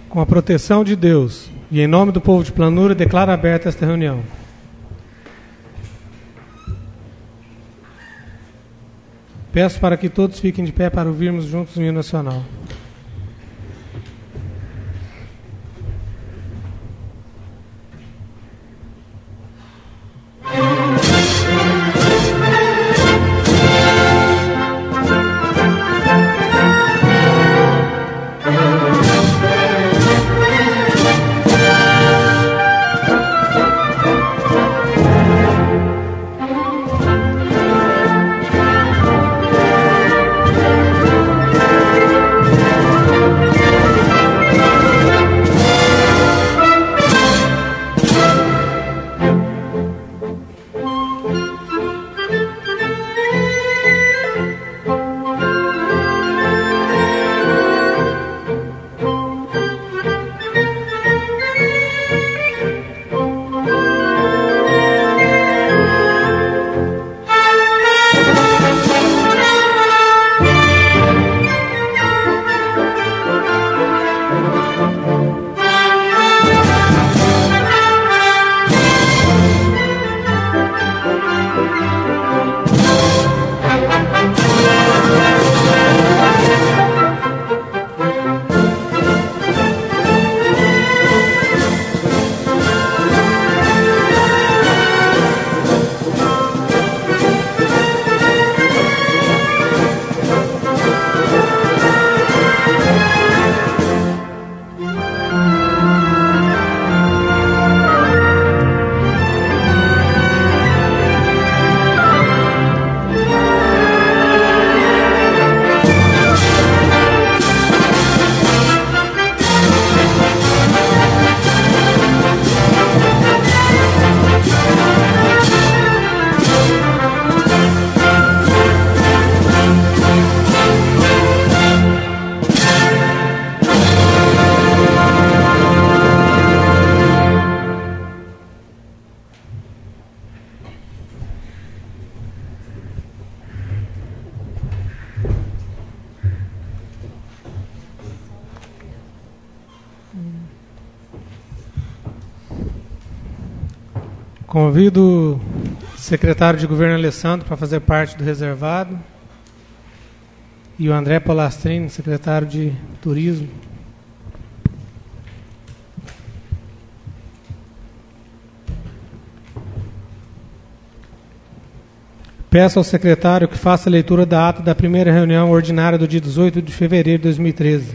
Com a proteção de Deus e em nome do povo de Planura, declaro aberta esta reunião. Peço para que todos fiquem de pé para ouvirmos juntos o hino nacional. Convido o secretário de Governo Alessandro para fazer parte do reservado e o André Polastrini, secretário de Turismo. Peço ao secretário que faça a leitura da ata da primeira reunião ordinária do dia 18 de fevereiro de 2013.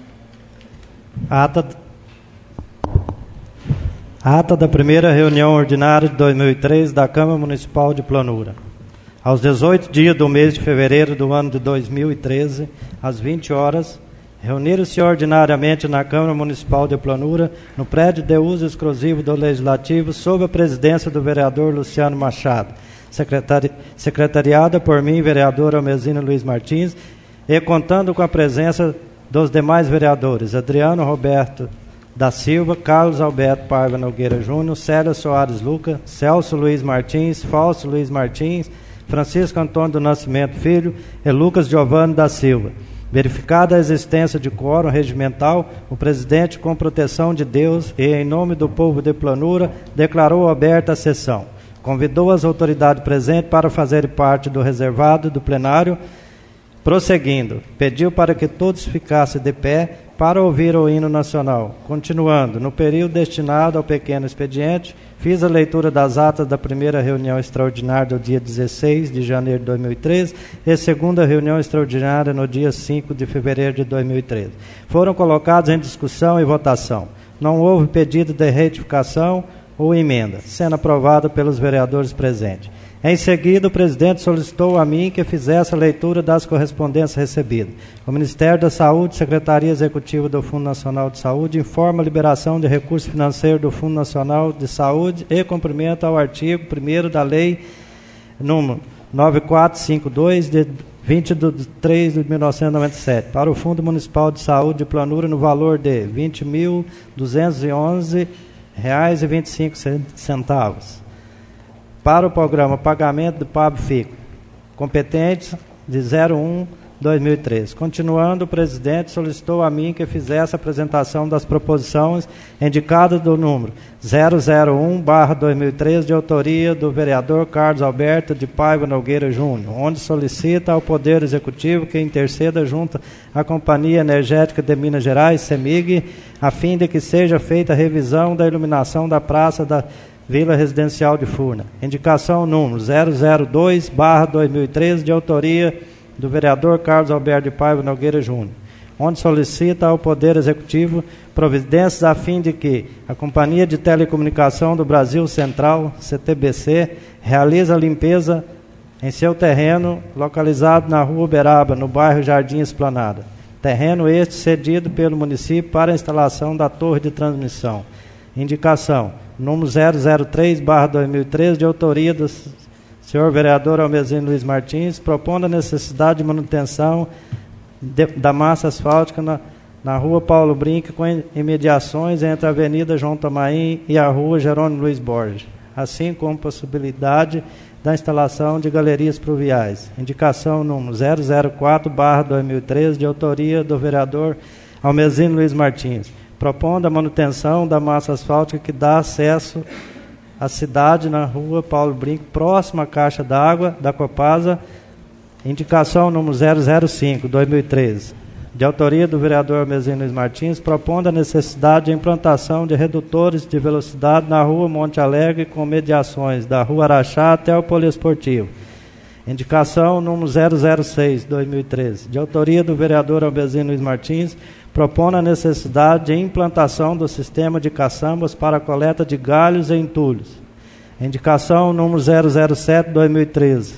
Ata da primeira reunião ordinária de 2003 da Câmara Municipal de Planura. Aos 18 dias do mês de fevereiro do ano de 2013, às 20 horas, reuniram-se ordinariamente na Câmara Municipal de Planura, no prédio de uso exclusivo do Legislativo, sob a presidência do vereador Luciano Machado, secretariada por mim, vereador Almezino Luiz Martins, e contando com a presença dos demais vereadores, Adriano Roberto da Silva, Carlos Alberto Paiva Nogueira Júnior, Célia Soares Luca, Celso Luiz Martins, Fausto Luiz Martins, Francisco Antônio do Nascimento Filho e Lucas Giovanni da Silva. Verificada a existência de quórum regimental, o presidente, com proteção de Deus e em nome do povo de Planura, declarou aberta a sessão. Convidou as autoridades presentes para fazerem parte do reservado do plenário. Prosseguindo, pediu para que todos ficassem de pé para ouvir o hino nacional. Continuando, no período destinado ao pequeno expediente, fiz a leitura das atas da primeira reunião extraordinária do dia 16 de janeiro de 2013 e segunda reunião extraordinária no dia 5 de fevereiro de 2013. Foram colocados em discussão e votação. Não houve pedido de retificação ou emenda, sendo aprovada pelos vereadores presentes. Em seguida, o presidente solicitou a mim que fizesse a leitura das correspondências recebidas. O Ministério da Saúde, Secretaria Executiva do Fundo Nacional de Saúde, informa a liberação de recursos financeiros do Fundo Nacional de Saúde e cumprimento ao artigo 1º da Lei número 9452, de 20 de 3 de 1997, para o Fundo Municipal de Saúde de Planura no valor de R$ 20.211,25. Para o programa Pagamento do PAB-FICO, competentes de 01 2013. Continuando, o presidente solicitou a mim que fizesse a apresentação das proposições indicadas do número 001/2013, de autoria do vereador Carlos Alberto de Paiva Nogueira Júnior, onde solicita ao Poder Executivo que interceda junto à Companhia Energética de Minas Gerais, CEMIG, a fim de que seja feita a revisão da iluminação da praça da Vila Residencial de Furna. Indicação número 002/2013, de autoria do vereador Carlos Alberto de Paiva Nogueira Júnior, onde solicita ao Poder Executivo providências a fim de que a Companhia de Telecomunicação do Brasil Central, CTBC, realize a limpeza em seu terreno localizado na Rua Uberaba, no bairro Jardim Esplanada. Terreno este cedido pelo município para a instalação da torre de transmissão. Indicação número 003/2013, de autoria do senhor vereador Almezino Luiz Martins, propondo a necessidade de manutenção da massa asfáltica na rua Paulo Brinque, com imediações entre a Avenida João Tomaim e a rua Jerônimo Luiz Borges, assim como possibilidade da instalação de galerias pluviais. Indicação número 004/2013, de autoria do vereador Almezino Luiz Martins, propondo a manutenção da massa asfáltica que dá acesso a cidade na rua Paulo Brinco, próxima à caixa d'água da Copasa. Indicação número 005/2013, de autoria do vereador Almezino Luiz Martins, propondo a necessidade de implantação de redutores de velocidade na rua Monte Alegre, com mediações da rua Araxá até o poliesportivo. Indicação número 006/2013, de autoria do vereador Almezino Luiz Martins, propondo a necessidade de implantação do sistema de caçambas para a coleta de galhos e entulhos. Indicação número 007/2013,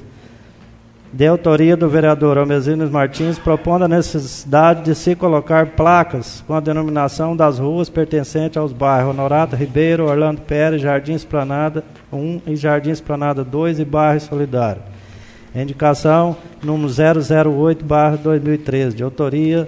de autoria do vereador Almezino Luiz Martins, propondo a necessidade de se colocar placas com a denominação das ruas pertencentes aos bairros Honorato Ribeiro, Orlando Pérez, Jardim Esplanada 1 e Jardim Esplanada 2 e bairro Solidário. Indicação número 008/2013, de autoria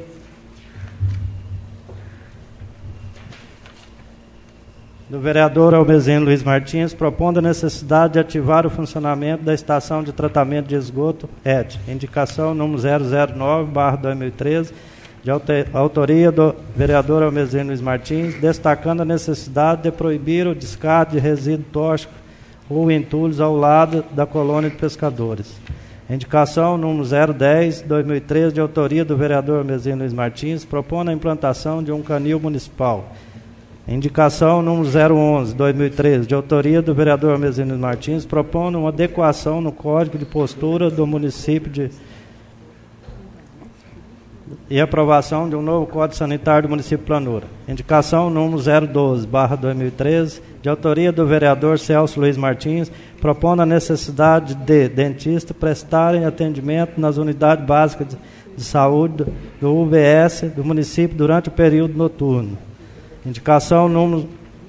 do vereador Almezino Luiz Martins, propondo a necessidade de ativar o funcionamento da estação de tratamento de esgoto ET. Indicação número 009/2013, de autoria do vereador Almezino Luiz Martins, destacando a necessidade de proibir o descarte de resíduo tóxico ou entulhos ao lado da colônia de pescadores. Indicação número 010/2013, de autoria do vereador Almezino Luiz Martins, propondo a implantação de um canil municipal. Indicação número 011/2013, de autoria do vereador Almezino Luiz Martins, propondo uma adequação no Código de Postura do município e aprovação de um novo Código Sanitário do município de Planura. Indicação número 012/2013, de autoria do vereador Celso Luiz Martins, propondo a necessidade de dentistas prestarem atendimento nas unidades básicas de saúde do UBS do município durante o período noturno. Indicação número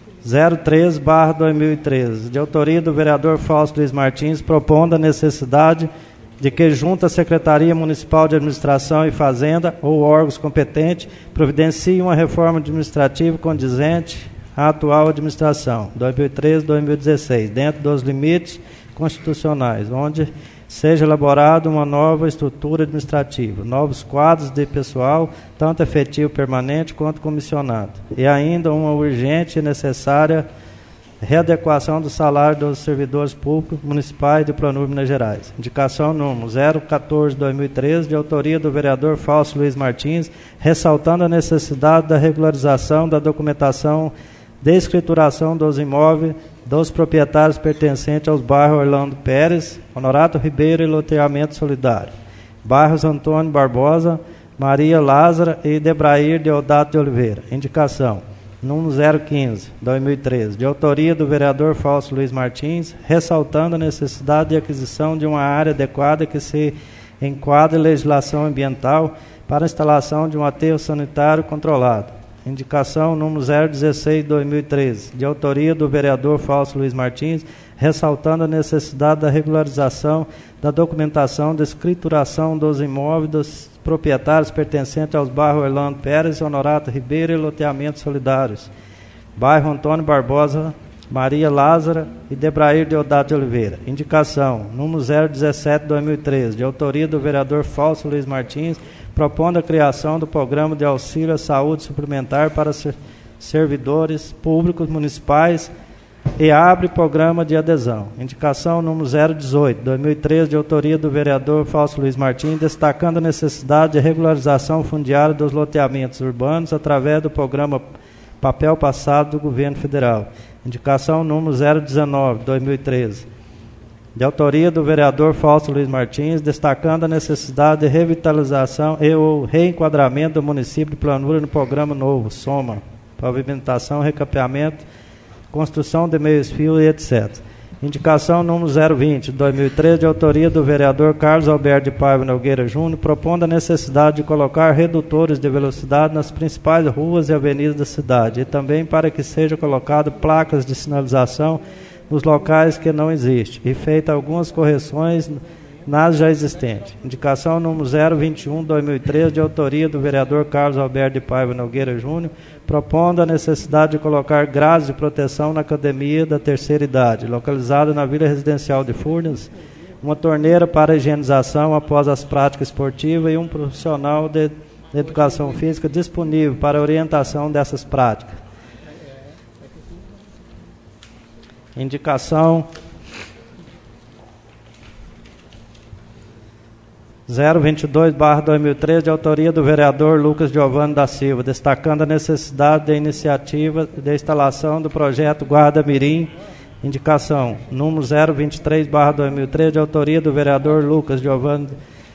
013/2013, de autoria do vereador Fausto Luiz Martins, propondo a necessidade de que, junto à Secretaria Municipal de Administração e Fazenda ou órgãos competentes, providencie uma reforma administrativa condizente à atual administração, 2013-2016, dentro dos limites constitucionais, onde seja elaborada uma nova estrutura administrativa, novos quadros de pessoal, tanto efetivo permanente quanto comissionado, e ainda uma urgente e necessária readequação do salário dos servidores públicos municipais de Planura, Minas Gerais. Indicação número 014/2013, de autoria do vereador Fausto Luiz Martins, ressaltando a necessidade da regularização da documentação de escrituração dos imóveis dos proprietários pertencentes aos bairros Orlando Pérez, Honorato Ribeiro e Loteamento Solidário, bairros Antônio Barbosa, Maria Lázara e Debrair Deodato de Oliveira. Indicação número 015/2013, de autoria do vereador Fausto Luiz Martins, ressaltando a necessidade de aquisição de uma área adequada que se enquadre em legislação ambiental para a instalação de um aterro sanitário controlado. Indicação número 016/2013, de autoria do vereador Fausto Luiz Martins, ressaltando a necessidade da regularização da documentação de escrituração dos imóveis dos proprietários pertencentes aos bairros Orlando Pérez, Honorato Ribeiro e Loteamentos Solidários, bairro Antônio Barbosa, Maria Lázara e Debrair Deodato de Oliveira. Indicação, número 017/2013, de autoria do vereador Fausto Luiz Martins, propondo a criação do Programa de Auxílio à Saúde Suplementar para servidores públicos municipais e abre programa de adesão. Indicação, número 018/2013, de autoria do vereador Fausto Luiz Martins, destacando a necessidade de regularização fundiária dos loteamentos urbanos através do programa Papel Passado do Governo Federal. Indicação número 019/2013, de autoria do vereador Fausto Luiz Martins, destacando a necessidade de revitalização e o reenquadramento do município de Planura no programa novo, SOMA, pavimentação, recapeamento, construção de meios-fios e etc. Indicação número 020/2013, de autoria do vereador Carlos Alberto de Paiva Nogueira Júnior, propondo a necessidade de colocar redutores de velocidade nas principais ruas e avenidas da cidade, e também para que sejam colocadas placas de sinalização nos locais que não existem, e feita algumas correções nas já existentes. Indicação número 021/2013, de autoria do vereador Carlos Alberto de Paiva Nogueira Júnior, propondo a necessidade de colocar grades de proteção na academia da terceira idade, localizada na Vila Residencial de Furnas, uma torneira para higienização após as práticas esportivas e um profissional de educação física disponível para orientação dessas práticas. Indicação 022/2013, de autoria do vereador Lucas Giovanni da Silva, destacando a necessidade da iniciativa de instalação do projeto Guarda Mirim. Indicação número 023/2013, de autoria do vereador Lucas Giovanni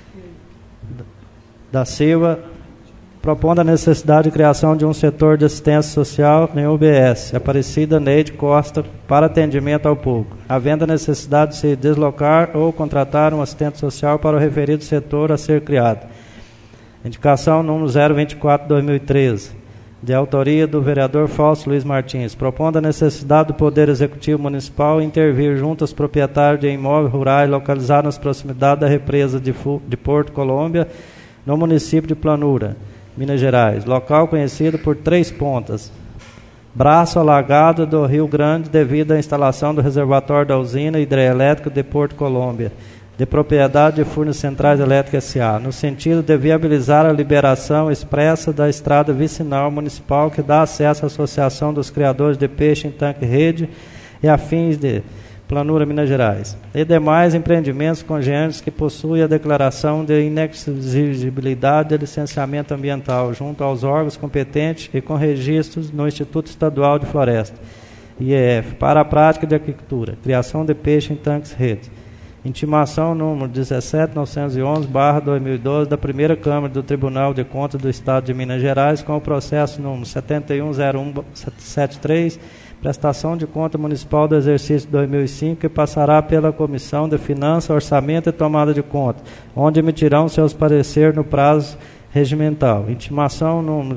da Silva, propondo a necessidade de criação de um setor de assistência social em UBS, Aparecida Neide Costa, para atendimento ao público, havendo a necessidade de se deslocar ou contratar um assistente social para o referido setor a ser criado. Indicação número 024/2013, de autoria do vereador Fausto Luiz Martins, propondo a necessidade do Poder Executivo Municipal intervir junto aos proprietários de imóveis rurais localizados nas proximidades da represa de Porto Colômbia, no município de Planura, Minas Gerais, local conhecido por Três Pontas, braço alagado do Rio Grande devido à instalação do reservatório da usina hidrelétrica de Porto Colômbia, de propriedade de Furnas Centrais Elétricas S.A., no sentido de viabilizar a liberação expressa da estrada vicinal municipal que dá acesso à Associação dos Criadores de Peixe em Tanque-Rede e afins de Planura, Minas Gerais, e demais empreendimentos congêneres que possuem a declaração de inexigibilidade de licenciamento ambiental junto aos órgãos competentes e com registros no Instituto Estadual de Floresta, IEF, para a prática de aquicultura, criação de peixe em tanques-rede. Intimação número 17.911/2012 da Primeira Câmara do Tribunal de Contas do Estado de Minas Gerais, com o processo número 710173, prestação de conta municipal do exercício 2005, que passará pela Comissão de Finanças, Orçamento e Tomada de Conta, onde emitirão seus pareceres no prazo regimental. Intimação número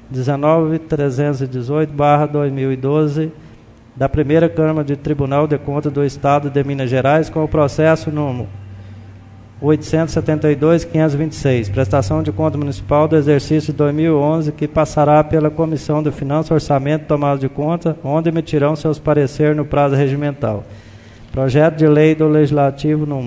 19.318/2012 da Primeira Câmara de Tribunal de Contas do Estado de Minas Gerais, com o processo número 872.526, prestação de conta municipal do exercício de 2011, que passará pela Comissão de Finanças, Orçamento e Tomada de Conta, onde emitirão seus pareceres no prazo regimental. Projeto de lei do Legislativo número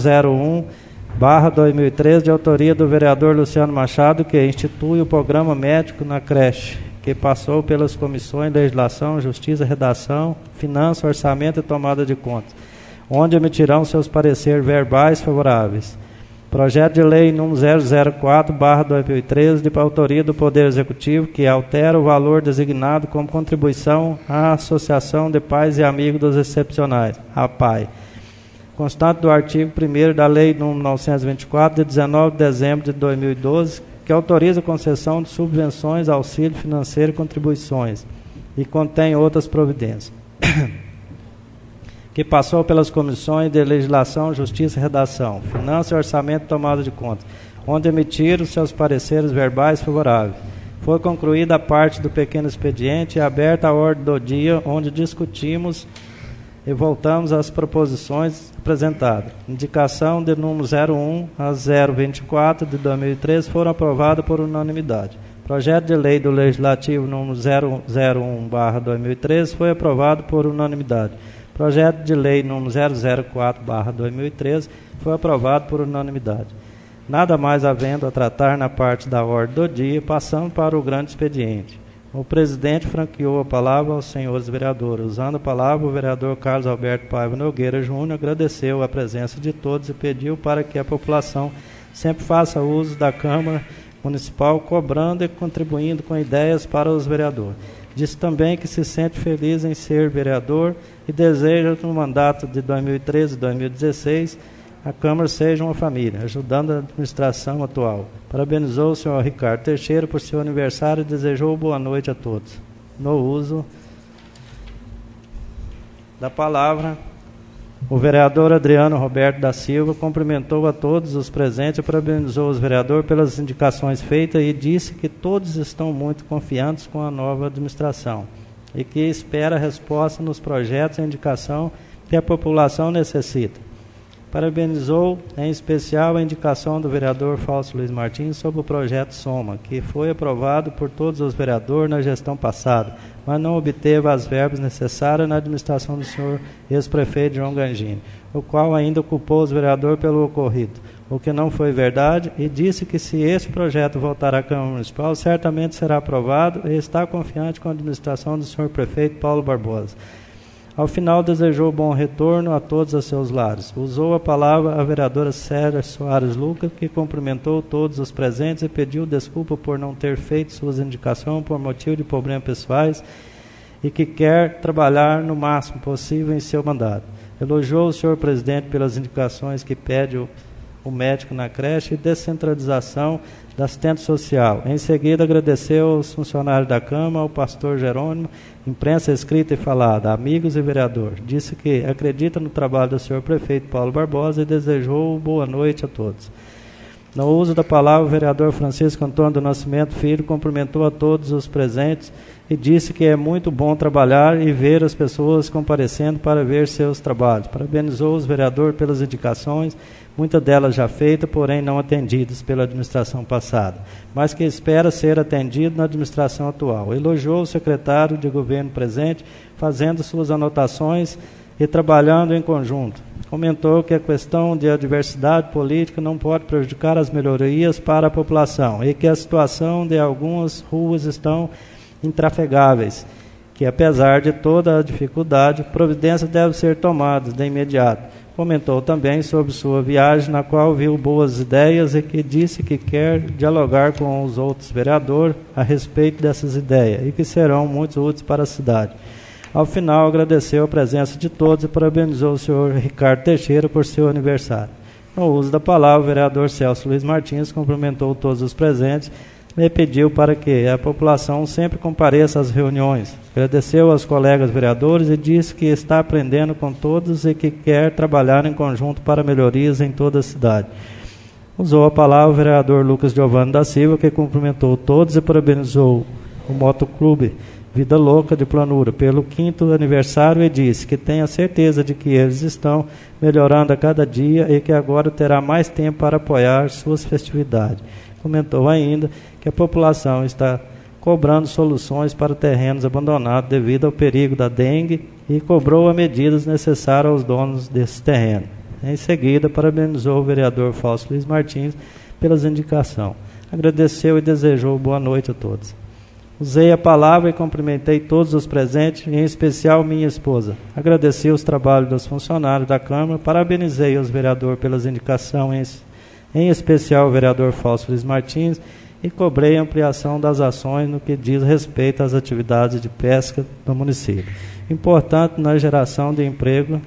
001/2013, de autoria do vereador Luciano Machado, que institui o programa médico na creche, que passou pelas comissões Legislação, Justiça, Redação, Finanças, Orçamento e Tomada de Conta, onde emitirão seus pareceres verbais favoráveis. Projeto de lei número 004/2013, de autoria do Poder Executivo, que altera o valor designado como contribuição à Associação de Pais e Amigos dos Excepcionais, APAE, constante do artigo 1º da Lei número 924, de 19 de dezembro de 2012, que autoriza a concessão de subvenções, auxílio financeiro e contribuições, e contém outras providências. Que passou pelas comissões de Legislação, Justiça e Redação, Finanças, Orçamento e Tomada de Conta, onde emitiram seus pareceres verbais favoráveis. Foi concluída a parte do pequeno expediente e aberta a ordem do dia, onde discutimos e voltamos às proposições apresentadas. Indicação de número 01 a 024 de 2013 foram aprovadas por unanimidade. Projeto de lei do Legislativo número 001/2013 foi aprovado por unanimidade. Projeto de lei número 004/2013 foi aprovado por unanimidade. Nada mais havendo a tratar na parte da ordem do dia, passando para o grande expediente. O presidente franqueou a palavra aos senhores vereadores. Usando a palavra, o vereador Carlos Alberto Paiva Nogueira Júnior agradeceu a presença de todos e pediu para que a população sempre faça uso da Câmara Municipal, cobrando e contribuindo com ideias para os vereadores. Disse também que se sente feliz em ser vereador e deseja que no mandato de 2013 e 2016 a Câmara seja uma família, ajudando a administração atual. Parabenizou o senhor Ricardo Teixeira por seu aniversário e desejou boa noite a todos. No uso da palavra, o vereador Adriano Roberto da Silva cumprimentou a todos os presentes e parabenizou os vereadores pelas indicações feitas e disse que todos estão muito confiantes com a nova administração e que espera resposta nos projetos e indicação que a população necessita. Parabenizou, em especial, a indicação do vereador Fausto Luiz Martins sobre o projeto Soma, que foi aprovado por todos os vereadores na gestão passada, mas não obteve as verbas necessárias na administração do senhor ex-prefeito João Gangini, o qual ainda culpou os vereadores pelo ocorrido, o que não foi verdade, e disse que se esse projeto voltar à Câmara Municipal, certamente será aprovado e está confiante com a administração do senhor prefeito Paulo Barbosa. Ao final, desejou bom retorno a todos a seus lares. Usou a palavra a vereadora Célia Soares Lucas, que cumprimentou todos os presentes e pediu desculpa por não ter feito suas indicações por motivo de problemas pessoais e que quer trabalhar no máximo possível em seu mandato. Elogiou o senhor presidente pelas indicações que pede o médico na creche e descentralização da assistente social. Em seguida, agradeceu aos funcionários da Câmara, ao pastor Jerônimo, imprensa escrita e falada, amigos e vereadores. Disse que acredita no trabalho do senhor prefeito Paulo Barbosa e desejou boa noite a todos. No uso da palavra, o vereador Francisco Antônio do Nascimento Filho cumprimentou a todos os presentes e disse que é muito bom trabalhar e ver as pessoas comparecendo para ver seus trabalhos. Parabenizou os vereadores pelas indicações, muitas delas já feitas, porém não atendidas pela administração passada, mas que espera ser atendido na administração atual. Elogiou o secretário de governo presente, fazendo suas anotações e trabalhando em conjunto. Comentou que a questão de diversidade política não pode prejudicar as melhorias para a população e que a situação de algumas ruas estão intrafegáveis, que apesar de toda a dificuldade, providências devem ser tomadas de imediato. Comentou também sobre sua viagem, na qual viu boas ideias e que disse que quer dialogar com os outros vereadores a respeito dessas ideias e que serão muito úteis para a cidade. Ao final, agradeceu a presença de todos e parabenizou o senhor Ricardo Teixeira por seu aniversário. No uso da palavra, o vereador Celso Luiz Martins cumprimentou todos os presentes e pediu para que a população sempre compareça às reuniões. Agradeceu aos colegas vereadores e disse que está aprendendo com todos e que quer trabalhar em conjunto para melhorias em toda a cidade. Usou a palavra o vereador Lucas Giovanni da Silva, que cumprimentou todos e parabenizou o Motoclube Vida Louca de Planura pelo 5º aniversário e disse que tem a certeza de que eles estão melhorando a cada dia e que agora terá mais tempo para apoiar suas festividades. Comentou ainda que a população está cobrando soluções para terrenos abandonados devido ao perigo da dengue e cobrou as medidas necessárias aos donos desse terreno. Em seguida, parabenizou o vereador Fausto Luiz Martins pelas indicações. Agradeceu e desejou boa noite a todos. Usei a palavra e cumprimentei todos os presentes, em especial minha esposa. Agradeci os trabalhos dos funcionários da Câmara, parabenizei os vereadores pelas indicações, em especial o vereador Fausto Luiz Martins, e cobrei a ampliação das ações no que diz respeito às atividades de pesca do município. Importante na geração de emprego,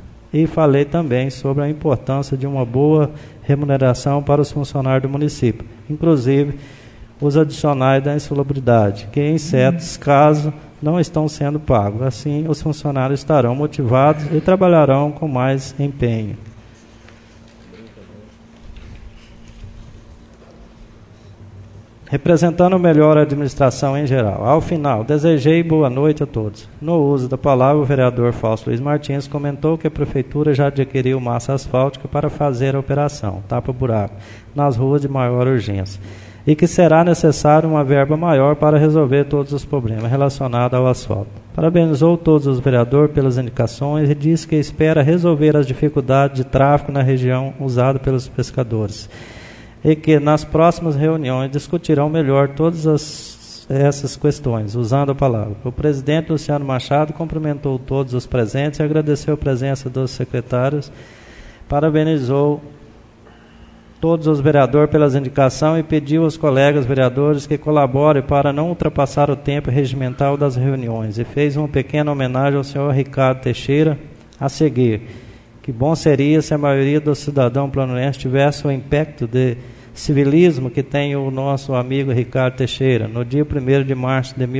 e falei também sobre a importância de uma boa remuneração para os funcionários do município, inclusive os adicionais da insalubridade, que em certos casos não estão sendo pagos. Assim, os funcionários estarão motivados e trabalharão com mais empenho. Representando melhor a administração em geral. Ao final, desejei boa noite a todos. No uso da palavra, o vereador Fausto Luiz Martins comentou que a Prefeitura já adquiriu massa asfáltica para fazer a operação tapa-buraco nas ruas de maior urgência. e que será necessário uma verba maior para resolver todos os problemas relacionados ao asfalto. Parabenizou todos os vereadores pelas indicações e disse que espera resolver as dificuldades de tráfego na região usada pelos pescadores e que nas próximas reuniões discutirão melhor todas essas questões, usando a palavra. O presidente Luciano Machado cumprimentou todos os presentes e agradeceu a presença dos secretários, parabenizou todos os vereadores pelas indicações e pediu aos colegas vereadores que colaborem para não ultrapassar o tempo regimental das reuniões e fez uma pequena homenagem ao senhor Ricardo Teixeira a seguir. Que bom seria se a maioria dos cidadãos planurenses tivesse o impacto de civilismo que tem o nosso amigo Ricardo Teixeira. No dia 1º de março de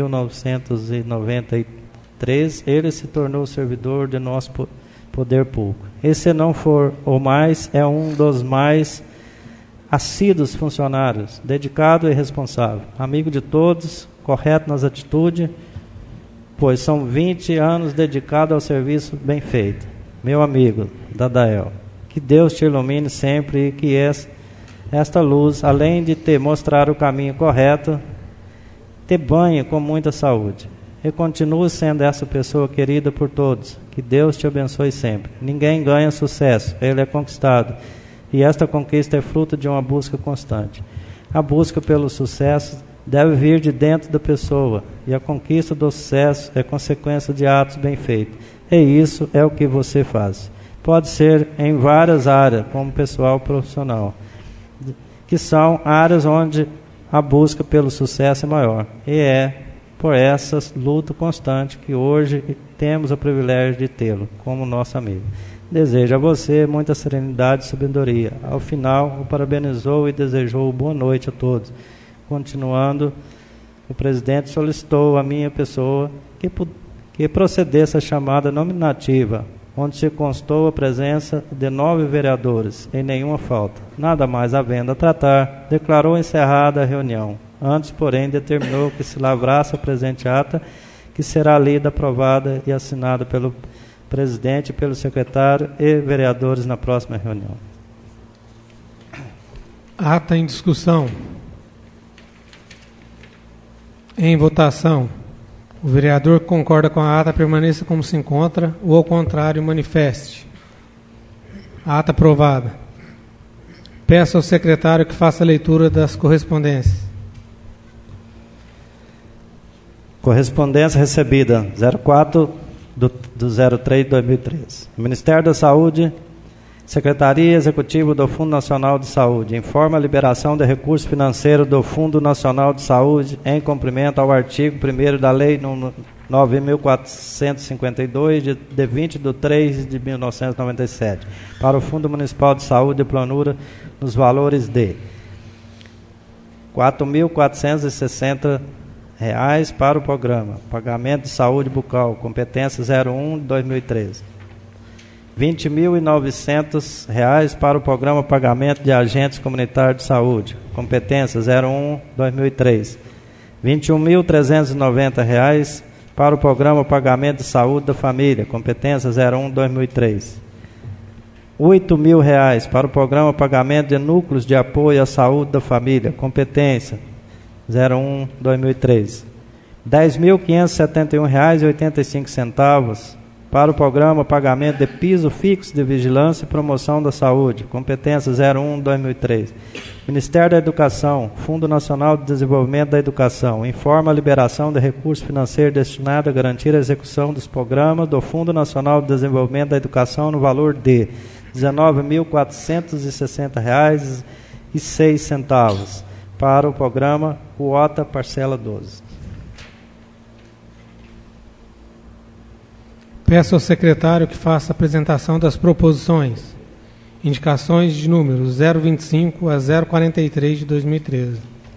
1993, ele se tornou servidor de nosso poder público. E se não for o mais, é um dos mais assíduos funcionários, dedicado e responsável, amigo de todos, correto nas atitudes, pois são 20 anos dedicado ao serviço bem feito. Meu amigo Dadael, que Deus te ilumine sempre e que esta luz, além de te mostrar o caminho correto, te banhe com muita saúde. E continue sendo essa pessoa querida por todos. Que Deus te abençoe sempre. Ninguém ganha sucesso, ele é conquistado. E esta conquista é fruto de uma busca constante. A busca pelo sucesso deve vir de dentro da pessoa. E a conquista do sucesso é consequência de atos bem feitos. E isso é o que você faz. Pode ser em várias áreas, como pessoal profissional, que são áreas onde a busca pelo sucesso é maior. E é por essa luta constante que hoje temos o privilégio de tê-lo como nosso amigo. Desejo a você muita serenidade e sabedoria. Ao final, o parabenizou e desejou boa noite a todos. Continuando, o presidente solicitou a minha pessoa que procedesse a chamada nominativa, onde se constou a presença de 9 vereadores, em nenhuma falta. Nada mais havendo a tratar, declarou encerrada a reunião. Antes, porém, determinou que se lavrasse a presente ata, que será lida, aprovada e assinada pelo presidente, pelo secretário e vereadores na próxima reunião. Ata em discussão. Em votação. O vereador que concorda com a ata permaneça como se encontra, ou ao contrário, manifeste. A ata aprovada. Peço ao secretário que faça a leitura das correspondências. Correspondência recebida 04 do 03 de 2013. Ministério da Saúde, Secretaria Executiva do Fundo Nacional de Saúde informa a liberação de recursos financeiros do Fundo Nacional de Saúde em cumprimento ao artigo 1º da Lei nº 9.452, de 20 de 3 de 1997, para o Fundo Municipal de Saúde de Planura, nos valores de R$ 4.460 para o programa Pagamento de Saúde Bucal, competência 01 de 2013. R$ 20.900 para o programa Pagamento de Agentes Comunitários de Saúde, competência 01 de 2003. R$ 21.390 para o programa Pagamento de Saúde da Família, competência 01 de 2003. R$ 8.000 para o programa Pagamento de Núcleos de Apoio à Saúde da Família, competência 01 de 2003. R$ 10.571,85 para o programa Pagamento de Piso Fixo de Vigilância e Promoção da Saúde, competência 01 de 2003. Ministério da Educação, Fundo Nacional de Desenvolvimento da Educação, informa a liberação de recursos financeiros destinados a garantir a execução dos programas do Fundo Nacional de Desenvolvimento da Educação no valor de R$ 19.460,06 para o programa Quota Parcela 12. Peço ao secretário que faça a apresentação das proposições. Indicações de números 025 a 043 de 2013.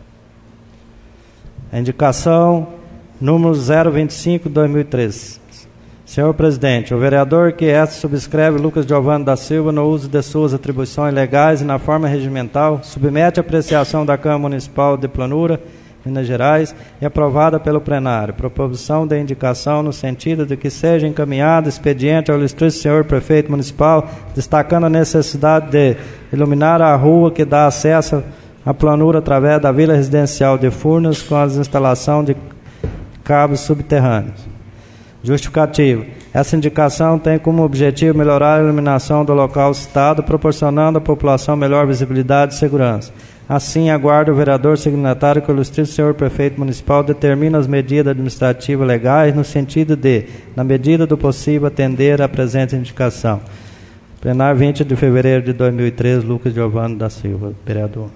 A indicação número 025 de 2013. Senhor presidente, o vereador que subscreve Lucas Giovanni da Silva no uso de suas atribuições legais e na forma regimental, submete a apreciação da Câmara Municipal de Planura, Minas Gerais, e aprovada pelo plenário. Proposição de indicação no sentido de que seja encaminhado expediente ao ilustríssimo senhor prefeito municipal, destacando a necessidade de iluminar a rua que dá acesso a planura através da Vila Residencial de Furnas com a instalação de cabos subterrâneos. Justificativa. Essa indicação tem como objetivo melhorar a iluminação do local citado, proporcionando à população melhor visibilidade e segurança. Assim, aguardo o vereador signatário que o ilustríssimo senhor prefeito municipal determine as medidas administrativas legais no sentido de, na medida do possível, atender à presente indicação. Plenário 20 de fevereiro de 2013, Lucas Giovanni da Silva, vereador.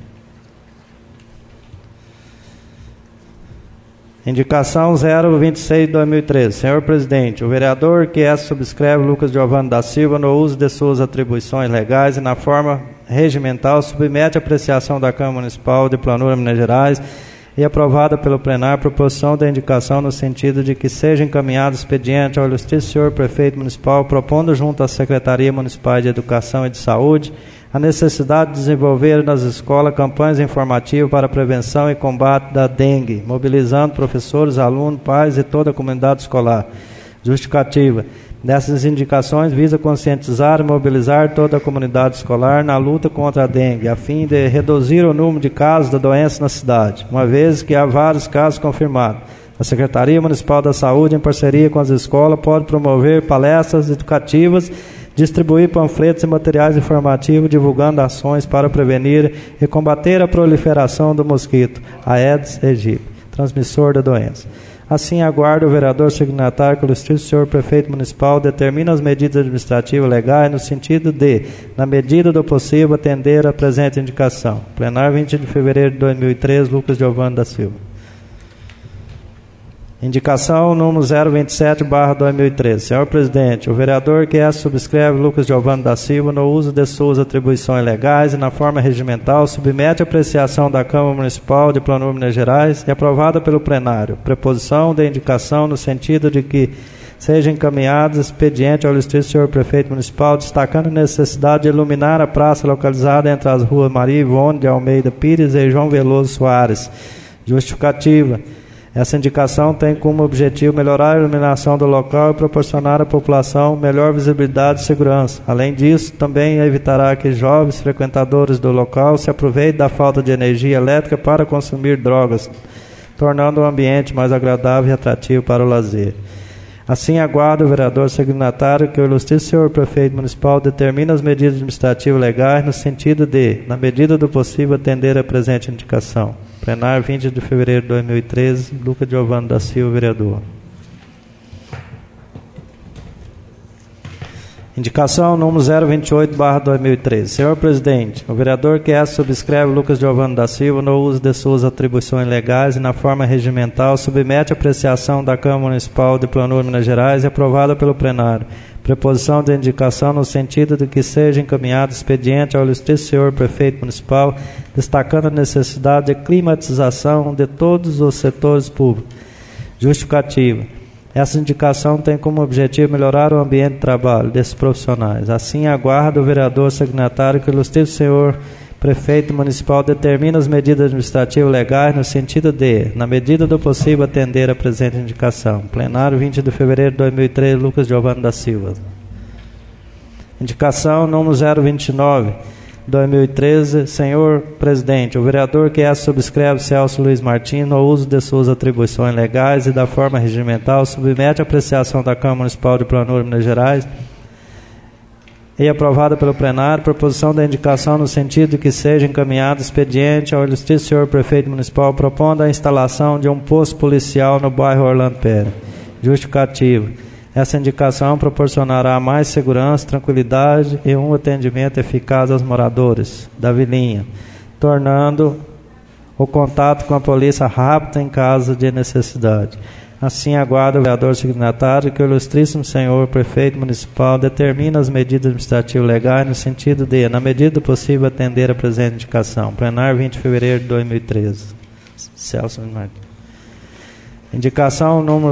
Indicação 026 de 2013. Senhor presidente, o vereador que subscreve Lucas Giovanni da Silva no uso de suas atribuições legais e na forma regimental submete à apreciação da Câmara Municipal de Planura Minas Gerais e aprovada pelo plenário proposição da indicação no sentido de que seja encaminhado expediente ao ilustríssimo senhor prefeito municipal propondo junto à Secretaria Municipal de Educação e de Saúde a necessidade de desenvolver nas escolas campanhas informativas para a prevenção e combate da dengue, mobilizando professores, alunos, pais e toda a comunidade escolar. Justificativa. Dessas indicações visa conscientizar e mobilizar toda a comunidade escolar na luta contra a dengue, a fim de reduzir o número de casos da doença na cidade, uma vez que há vários casos confirmados. A Secretaria Municipal da Saúde, em parceria com as escolas, pode promover palestras educativas, distribuir panfletos e materiais informativos divulgando ações para prevenir e combater a proliferação do mosquito Aedes aegypti, transmissor da doença. Assim, aguardo o vereador signatário que o ilustríssimo senhor prefeito municipal determine as medidas administrativas legais no sentido de, na medida do possível, atender a presente indicação. Plenário 20 de fevereiro de 2013, Lucas Giovanni da Silva. Indicação número 027/2013. Senhor presidente, o vereador que subscreve Lucas Giovanni da Silva no uso de suas atribuições legais e na forma regimental submete à apreciação da Câmara Municipal de Planura Minas Gerais e aprovada pelo plenário. Preposição de indicação no sentido de que seja encaminhado expediente ao ilustríssimo senhor prefeito municipal, destacando a necessidade de iluminar a praça localizada entre as ruas Maria Ivone de Almeida Pires e João Veloso Soares. Justificativa. Essa indicação tem como objetivo melhorar a iluminação do local e proporcionar à população melhor visibilidade e segurança. Além disso, também evitará que jovens frequentadores do local se aproveitem da falta de energia elétrica para consumir drogas, tornando o ambiente mais agradável e atrativo para o lazer. Assim, aguardo o vereador signatário que o ilustríssimo senhor prefeito municipal determine as medidas administrativas legais no sentido de, na medida do possível, atender a presente indicação. Plenário 20 de fevereiro de 2013, Lucas Giovanni da Silva, vereador. Indicação número 028/2013. Senhor presidente, o vereador que subscreve Lucas Giovanni da Silva no uso de suas atribuições legais e na forma regimental submete à apreciação da Câmara Municipal de Planura Minas Gerais e aprovada pelo plenário. Preposição de indicação no sentido de que seja encaminhado expediente ao ilustríssimo senhor prefeito municipal, destacando a necessidade de climatização de todos os setores públicos. Justificativa. Essa indicação tem como objetivo melhorar o ambiente de trabalho desses profissionais. Assim, aguardo o vereador signatário que o ilustríssimo senhor prefeito municipal determine as medidas administrativas legais no sentido de, na medida do possível, atender a presente indicação. Plenário 20 de fevereiro de 2013, Lucas Giovanni da Silva. Indicação número 029/2013. Senhor presidente, o vereador que subscreve Celso Luiz Martins no uso de suas atribuições legais e da forma regimental submete à apreciação da Câmara Municipal de Planura Minas Gerais e aprovada pelo plenário, proposição da indicação no sentido de que seja encaminhado expediente ao ilustríssimo senhor prefeito municipal propondo a instalação de um posto policial no bairro Orlando Pérez. Justificativo. Essa indicação proporcionará mais segurança, tranquilidade e um atendimento eficaz aos moradores da vilinha, tornando o contato com a polícia rápido em caso de necessidade. Assim, aguardo o vereador signatário que o ilustríssimo senhor prefeito municipal determine as medidas administrativas legais no sentido de, na medida do possível, atender a presente indicação. Plenário 20 de fevereiro de 2013. Celso Martins. Indicação número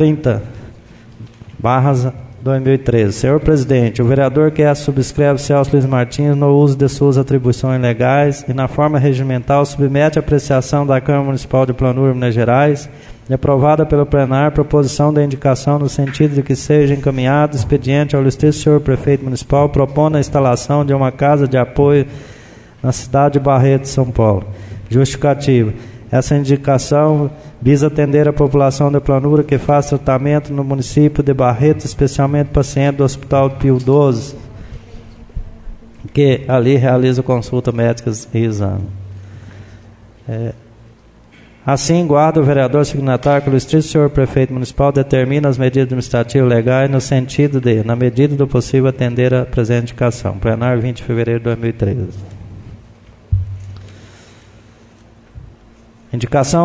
030/2013. Senhor presidente, o vereador que subscreve Celso Luiz Martins no uso de suas atribuições legais e na forma regimental submete à apreciação da Câmara Municipal de Planura Minas Gerais e aprovada pelo plenário proposição da indicação no sentido de que seja encaminhado expediente ao ilustríssimo senhor prefeito municipal propondo a instalação de uma casa de apoio na cidade de Barreto, São Paulo. Justificativa. Essa indicação visa atender a população da planura que faz tratamento no município de Barreto, especialmente pacientes do Hospital Pio XII, que ali realiza consultas médicas e exame. Assim, guarda o vereador signatário que o ilustríssimo senhor prefeito municipal determina as medidas administrativas legais no sentido de, na medida do possível, atender a presente indicação. Plenário 20 de fevereiro de 2013. Indicação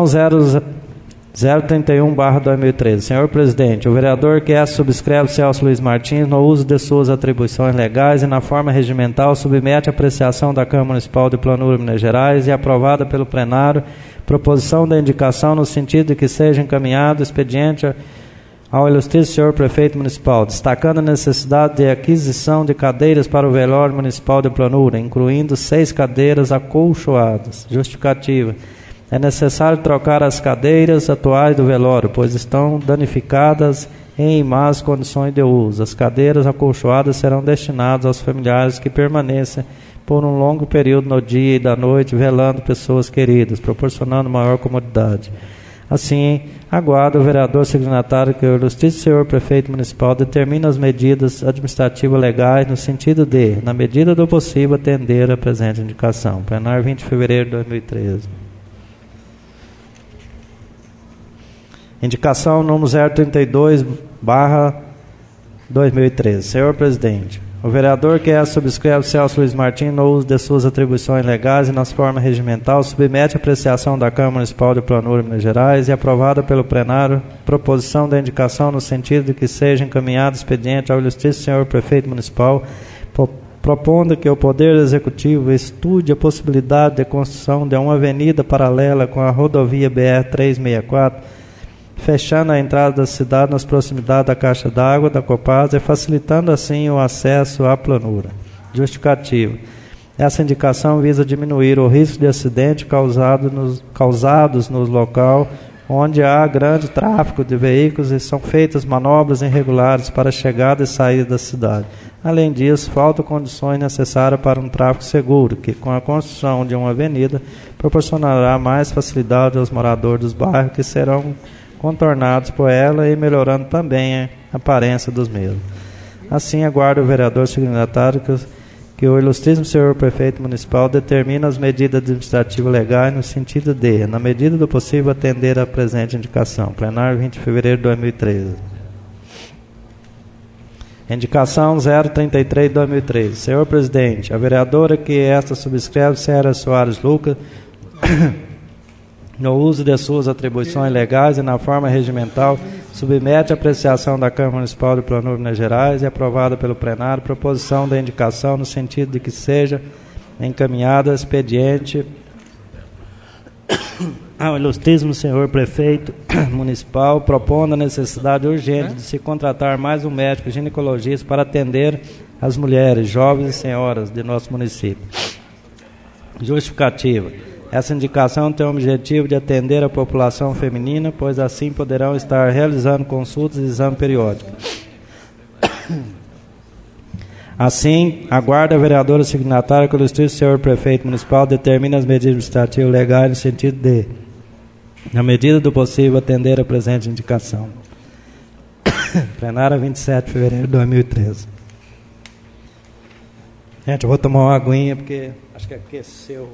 031/2013. Senhor presidente, o vereador que subscreve Celso Luiz Martins, no uso de suas atribuições legais e na forma regimental, submete à apreciação da Câmara Municipal de Planura, Minas Gerais, e aprovada pelo plenário, proposição da indicação no sentido de que seja encaminhado expediente ao ilustríssimo senhor prefeito municipal, destacando a necessidade de aquisição de cadeiras para o velório municipal de Planura, incluindo 6 cadeiras acolchoadas. Justificativa. É necessário trocar as cadeiras atuais do velório, pois estão danificadas em más condições de uso. As cadeiras acolchoadas serão destinadas aos familiares que permanecem por um longo período no dia e da noite, velando pessoas queridas, proporcionando maior comodidade. Assim, aguardo o vereador signatário que o ilustríssimo senhor prefeito municipal determine as medidas administrativas legais no sentido de, na medida do possível, atender a presente indicação. Plenário 20 de fevereiro de 2013. Indicação número 032/2013. Senhor presidente, o vereador que subscreve Celso Luiz Martins, no uso de suas atribuições legais e nas formas regimental, submete à apreciação da Câmara Municipal de Planura, Minas Gerais, e aprovada pelo plenário, proposição da indicação no sentido de que seja encaminhado expediente ao ilustríssimo senhor prefeito municipal, propondo que o Poder Executivo estude a possibilidade de construção de uma avenida paralela com a rodovia BR-364, fechando a entrada da cidade nas proximidades da caixa d'água da Copasa e facilitando assim o acesso à planura. Justificativa. Essa indicação visa diminuir o risco de acidente causados no local onde há grande tráfego de veículos e são feitas manobras irregulares para a chegada e saída da cidade. Além disso, faltam condições necessárias para um tráfego seguro, que com a construção de uma avenida proporcionará mais facilidade aos moradores dos bairros que serão contornados por ela e melhorando também a aparência dos mesmos. Assim, aguardo o vereador signatário que o ilustríssimo senhor prefeito municipal determina as medidas administrativas legais no sentido de, na medida do possível, atender a presente indicação. Plenário 20 de fevereiro de 2013. Indicação 033/2013. Senhor presidente, a vereadora que subscreve, Sara Soares Lucas, no uso de suas atribuições legais e na forma regimental, submete à apreciação da Câmara Municipal de Planura, Minas Gerais, e aprovada pelo plenário, proposição da indicação no sentido de que seja encaminhado expediente ao ilustríssimo senhor prefeito municipal, propondo a necessidade urgente de se contratar mais um médico ginecologista para atender as mulheres, jovens e senhoras de nosso município. Justificativa. Essa indicação tem o objetivo de atender a população feminina, pois assim poderão estar realizando consultas e exame periódico. Assim, aguarda a vereadora signatária que o ilustríssimo senhor prefeito municipal determine as medidas administrativas legais no sentido de, na medida do possível, atender a presente indicação. Plenária 27 de fevereiro de 2013. Gente, eu vou tomar uma aguinha porque acho que aqueceu.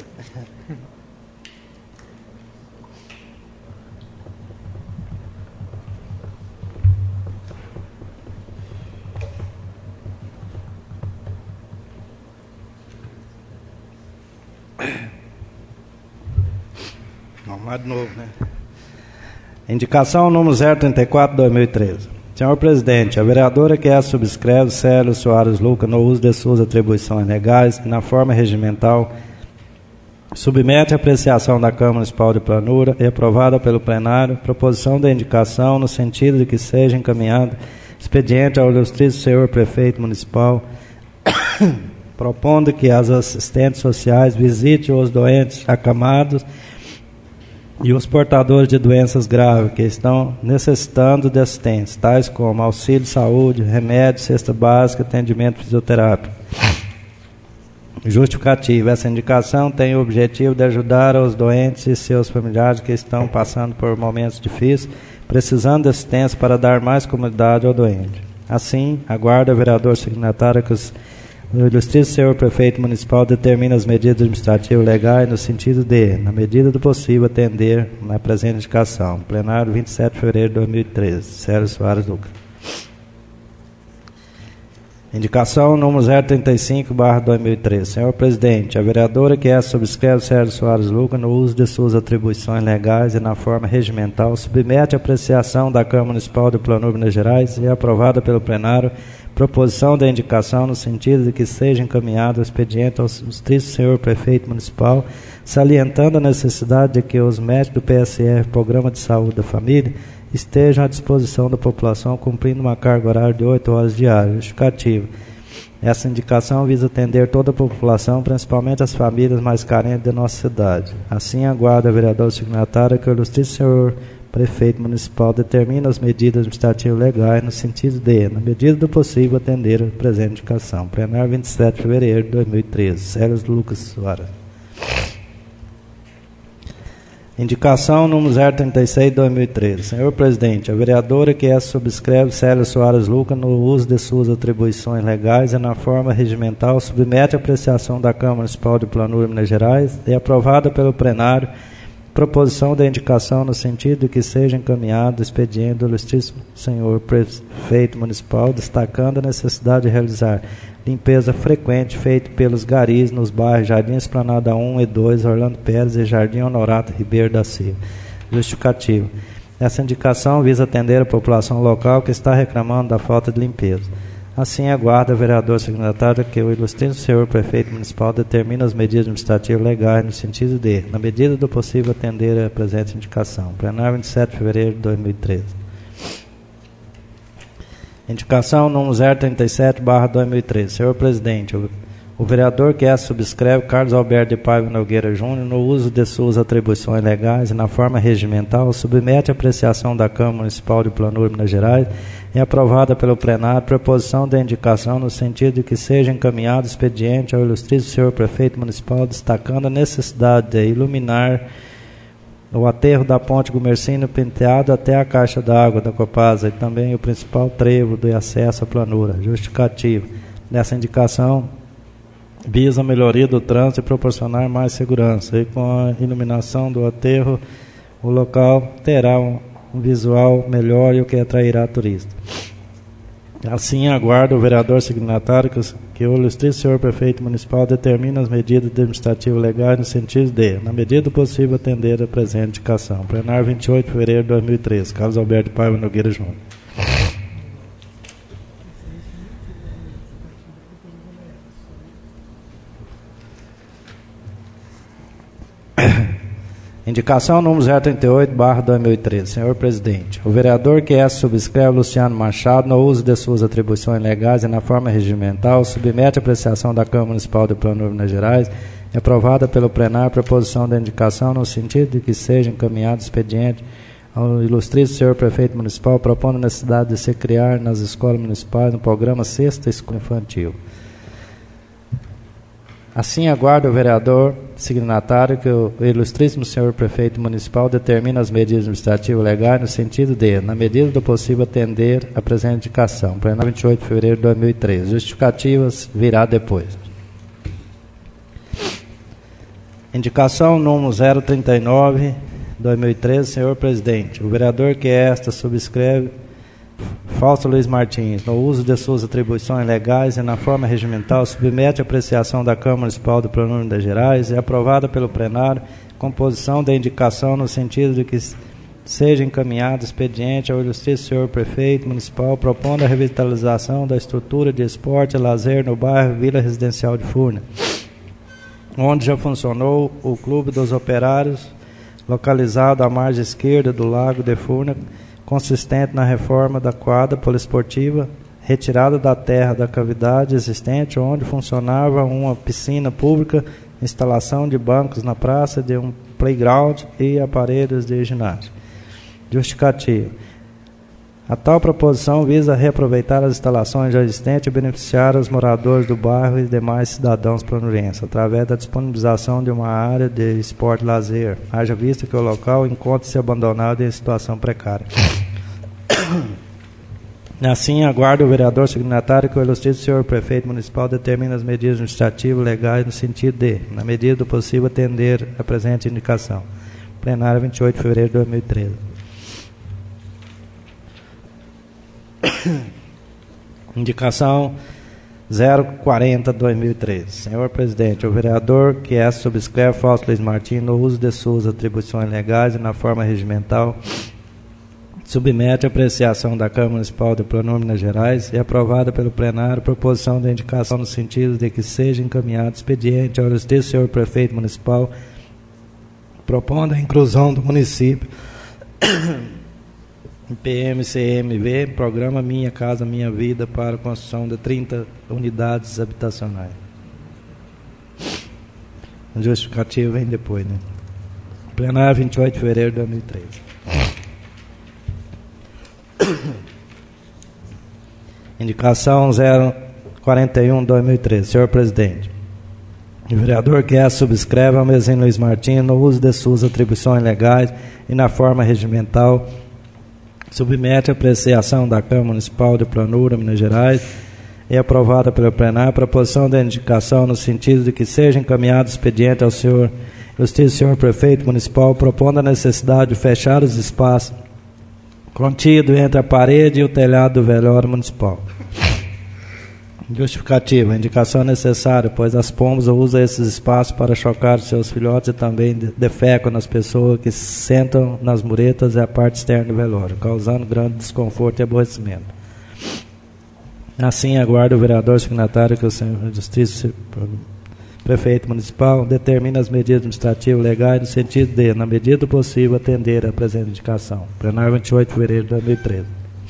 Vamos lá de novo, né? Indicação número 034/2013. Senhor presidente, a vereadora que subscreve, Célio Soares Lucas, no uso de suas atribuições legais e na forma regimental, submete à apreciação da Câmara Municipal de Planura e aprovada pelo plenário, proposição da indicação no sentido de que seja encaminhado expediente ao ilustríssimo senhor prefeito municipal, propondo que as assistentes sociais visitem os doentes acamados e os portadores de doenças graves que estão necessitando de assistência, tais como auxílio saúde, remédio, cesta básica, atendimento fisioterápico. Justificativa. Essa indicação tem o objetivo de ajudar os doentes e seus familiares que estão passando por momentos difíceis, precisando de assistência para dar mais comodidade ao doente. Assim, aguarda o vereador signatário que o ilustríssimo senhor prefeito municipal determine as medidas administrativas legais no sentido de, na medida do possível, atender na presente indicação. Plenário, 27 de fevereiro de 2013. Sérgio Soares Lucas. Indicação número 035/2013. Senhor presidente, a vereadora que subscreve Sérgio Soares Lucas no uso de suas atribuições legais e na forma regimental submete à apreciação da Câmara Municipal de Planura, Minas Gerais e é aprovada pelo plenário proposição da indicação no sentido de que seja encaminhado o expediente ao ilustríssimo senhor prefeito municipal, salientando a necessidade de que os médicos do PSF, Programa de Saúde da Família, estejam à disposição da população, cumprindo uma carga horária de 8 horas diárias. Justificativa. Essa indicação visa atender toda a população, principalmente as famílias mais carentes de nossa cidade. Assim, aguarda a vereadora signatária que o ilustríssimo senhor prefeito municipal determine as medidas administrativas legais no sentido de, na medida do possível, atender a presente indicação. Plenário, 27 de fevereiro de 2013. Sérgio Lucas Soares. Indicação número 036 de 2013. Senhor presidente, a vereadora que subscreve Sérgio Soares Lucas no uso de suas atribuições legais e na forma regimental submete à apreciação da Câmara Municipal de Planura, Minas Gerais e aprovada pelo plenário proposição da indicação no sentido de que seja encaminhado o expediente do ilustríssimo senhor prefeito municipal, destacando a necessidade de realizar limpeza frequente feita pelos garis nos bairros Jardim Esplanada 1 e 2, Orlando Pérez e Jardim Honorato Ribeiro da Silva. Justificativo. Essa indicação visa atender a população local que está reclamando da falta de limpeza. Assim, aguarda o vereador signatário que o ilustríssimo senhor prefeito municipal determine as medidas administrativas legais no sentido de, na medida do possível, atender a presente indicação. Plenário, 27 de fevereiro de 2013. Indicação número 037/2013. Senhor presidente, o vereador que subscreve Carlos Alberto de Paiva Nogueira Júnior no uso de suas atribuições legais e na forma regimental submete à apreciação da Câmara Municipal de Planura, Minas Gerais e aprovada pelo plenário proposição da indicação no sentido de que seja encaminhado expediente ao ilustríssimo senhor prefeito municipal, destacando a necessidade de iluminar o aterro da ponte Gumercino Penteado até a caixa d'água da Copasa e também o principal trevo do acesso à planura. Justificativo. Nessa indicação visa a melhoria do trânsito e proporcionar mais segurança. E com a iluminação do aterro, o local terá um visual melhor e o que atrairá turista. Assim, aguarda o vereador signatário que o ilustríssimo senhor prefeito municipal determine as medidas administrativas legais no sentido de, na medida do possível, atender a presente indicação. Plenário, 28 de fevereiro de 2013. Carlos Alberto de Paiva Nogueira Júnior. Indicação número 038/2013. Senhor presidente, o vereador que subscreve Luciano Machado no uso de suas atribuições legais e na forma regimental submete à apreciação da Câmara Municipal de Planura, Minas Gerais e aprovada pelo plenário a proposição da indicação no sentido de que seja encaminhado expediente ao ilustríssimo senhor prefeito municipal propondo a necessidade de se criar nas escolas municipais no programa Sexta Escola Infantil. Assim, aguarda o vereador signatário que o ilustríssimo senhor prefeito municipal determine as medidas administrativas legais no sentido de, na medida do possível, atender a presente indicação. Plenário, 28 de fevereiro de 2013. Justificativas virá depois. Indicação número 039/2013. Senhor presidente, o vereador que subscreve Fausto Luiz Martins, no uso de suas atribuições legais e na forma regimental, submete à apreciação da Câmara Municipal do Planura, Minas Gerais e aprovada pelo plenário composição da indicação no sentido de que seja encaminhado expediente ao ilustríssimo senhor prefeito municipal propondo a revitalização da estrutura de esporte e lazer no bairro Vila Residencial de Furnas, onde já funcionou o Clube dos Operários, localizado à margem esquerda do Lago de Furnas, consistente na reforma da quadra poliesportiva, retirada da terra da cavidade existente, onde funcionava uma piscina pública, instalação de bancos na praça, de um playground e aparelhos de ginástica. Justificativo. A tal proposição visa reaproveitar as instalações já existentes e beneficiar os moradores do bairro e demais cidadãos planurenses, através da disponibilização de uma área de esporte e lazer, haja vista que o local encontra-se abandonado e em situação precária. Assim, aguardo o vereador signatário que o ilustríssimo senhor prefeito municipal determine as medidas administrativas legais no sentido de, na medida do possível, atender a presente indicação. Plenário, 28 de fevereiro de 2013. Indicação 040/2013. Senhor presidente, o vereador que subscreve Fausto Luiz Martins no uso de suas atribuições legais e na forma regimental submete a apreciação da Câmara Municipal de Planura, Minas Gerais e aprovada pelo plenário proposição de indicação no sentido de que seja encaminhado expediente ao ilustríssimo senhor prefeito municipal propondo a inclusão do município em PMCMV, programa Minha Casa Minha Vida, para a construção de 30 unidades habitacionais. A justificativa vem depois, né? Plenário, 28 de fevereiro de 2013. Indicação 041/2013. Senhor presidente, o vereador que subscreve ao Mezinho Luiz Martins no uso de suas atribuições legais e na forma regimental submete a apreciação da Câmara Municipal de Planura, Minas Gerais, e aprovada pelo plenário a proposição de indicação no sentido de que seja encaminhado expediente ao senhor ilustríssimo senhor prefeito municipal, propondo a necessidade de fechar os espaços contidos entre a parede e o telhado do velório municipal. Justificativa. A indicação é necessária, pois as pombas usam esses espaços para chocar os seus filhotes e também defecam nas pessoas que se sentam nas muretas e a parte externa do velório, causando grande desconforto e aborrecimento. Assim, aguardo o vereador signatário que o senhor Justiça prefeito municipal determine as medidas administrativas legais no sentido de, na medida do possível, atender a presente indicação. Plenário, 28 de fevereiro de 2013.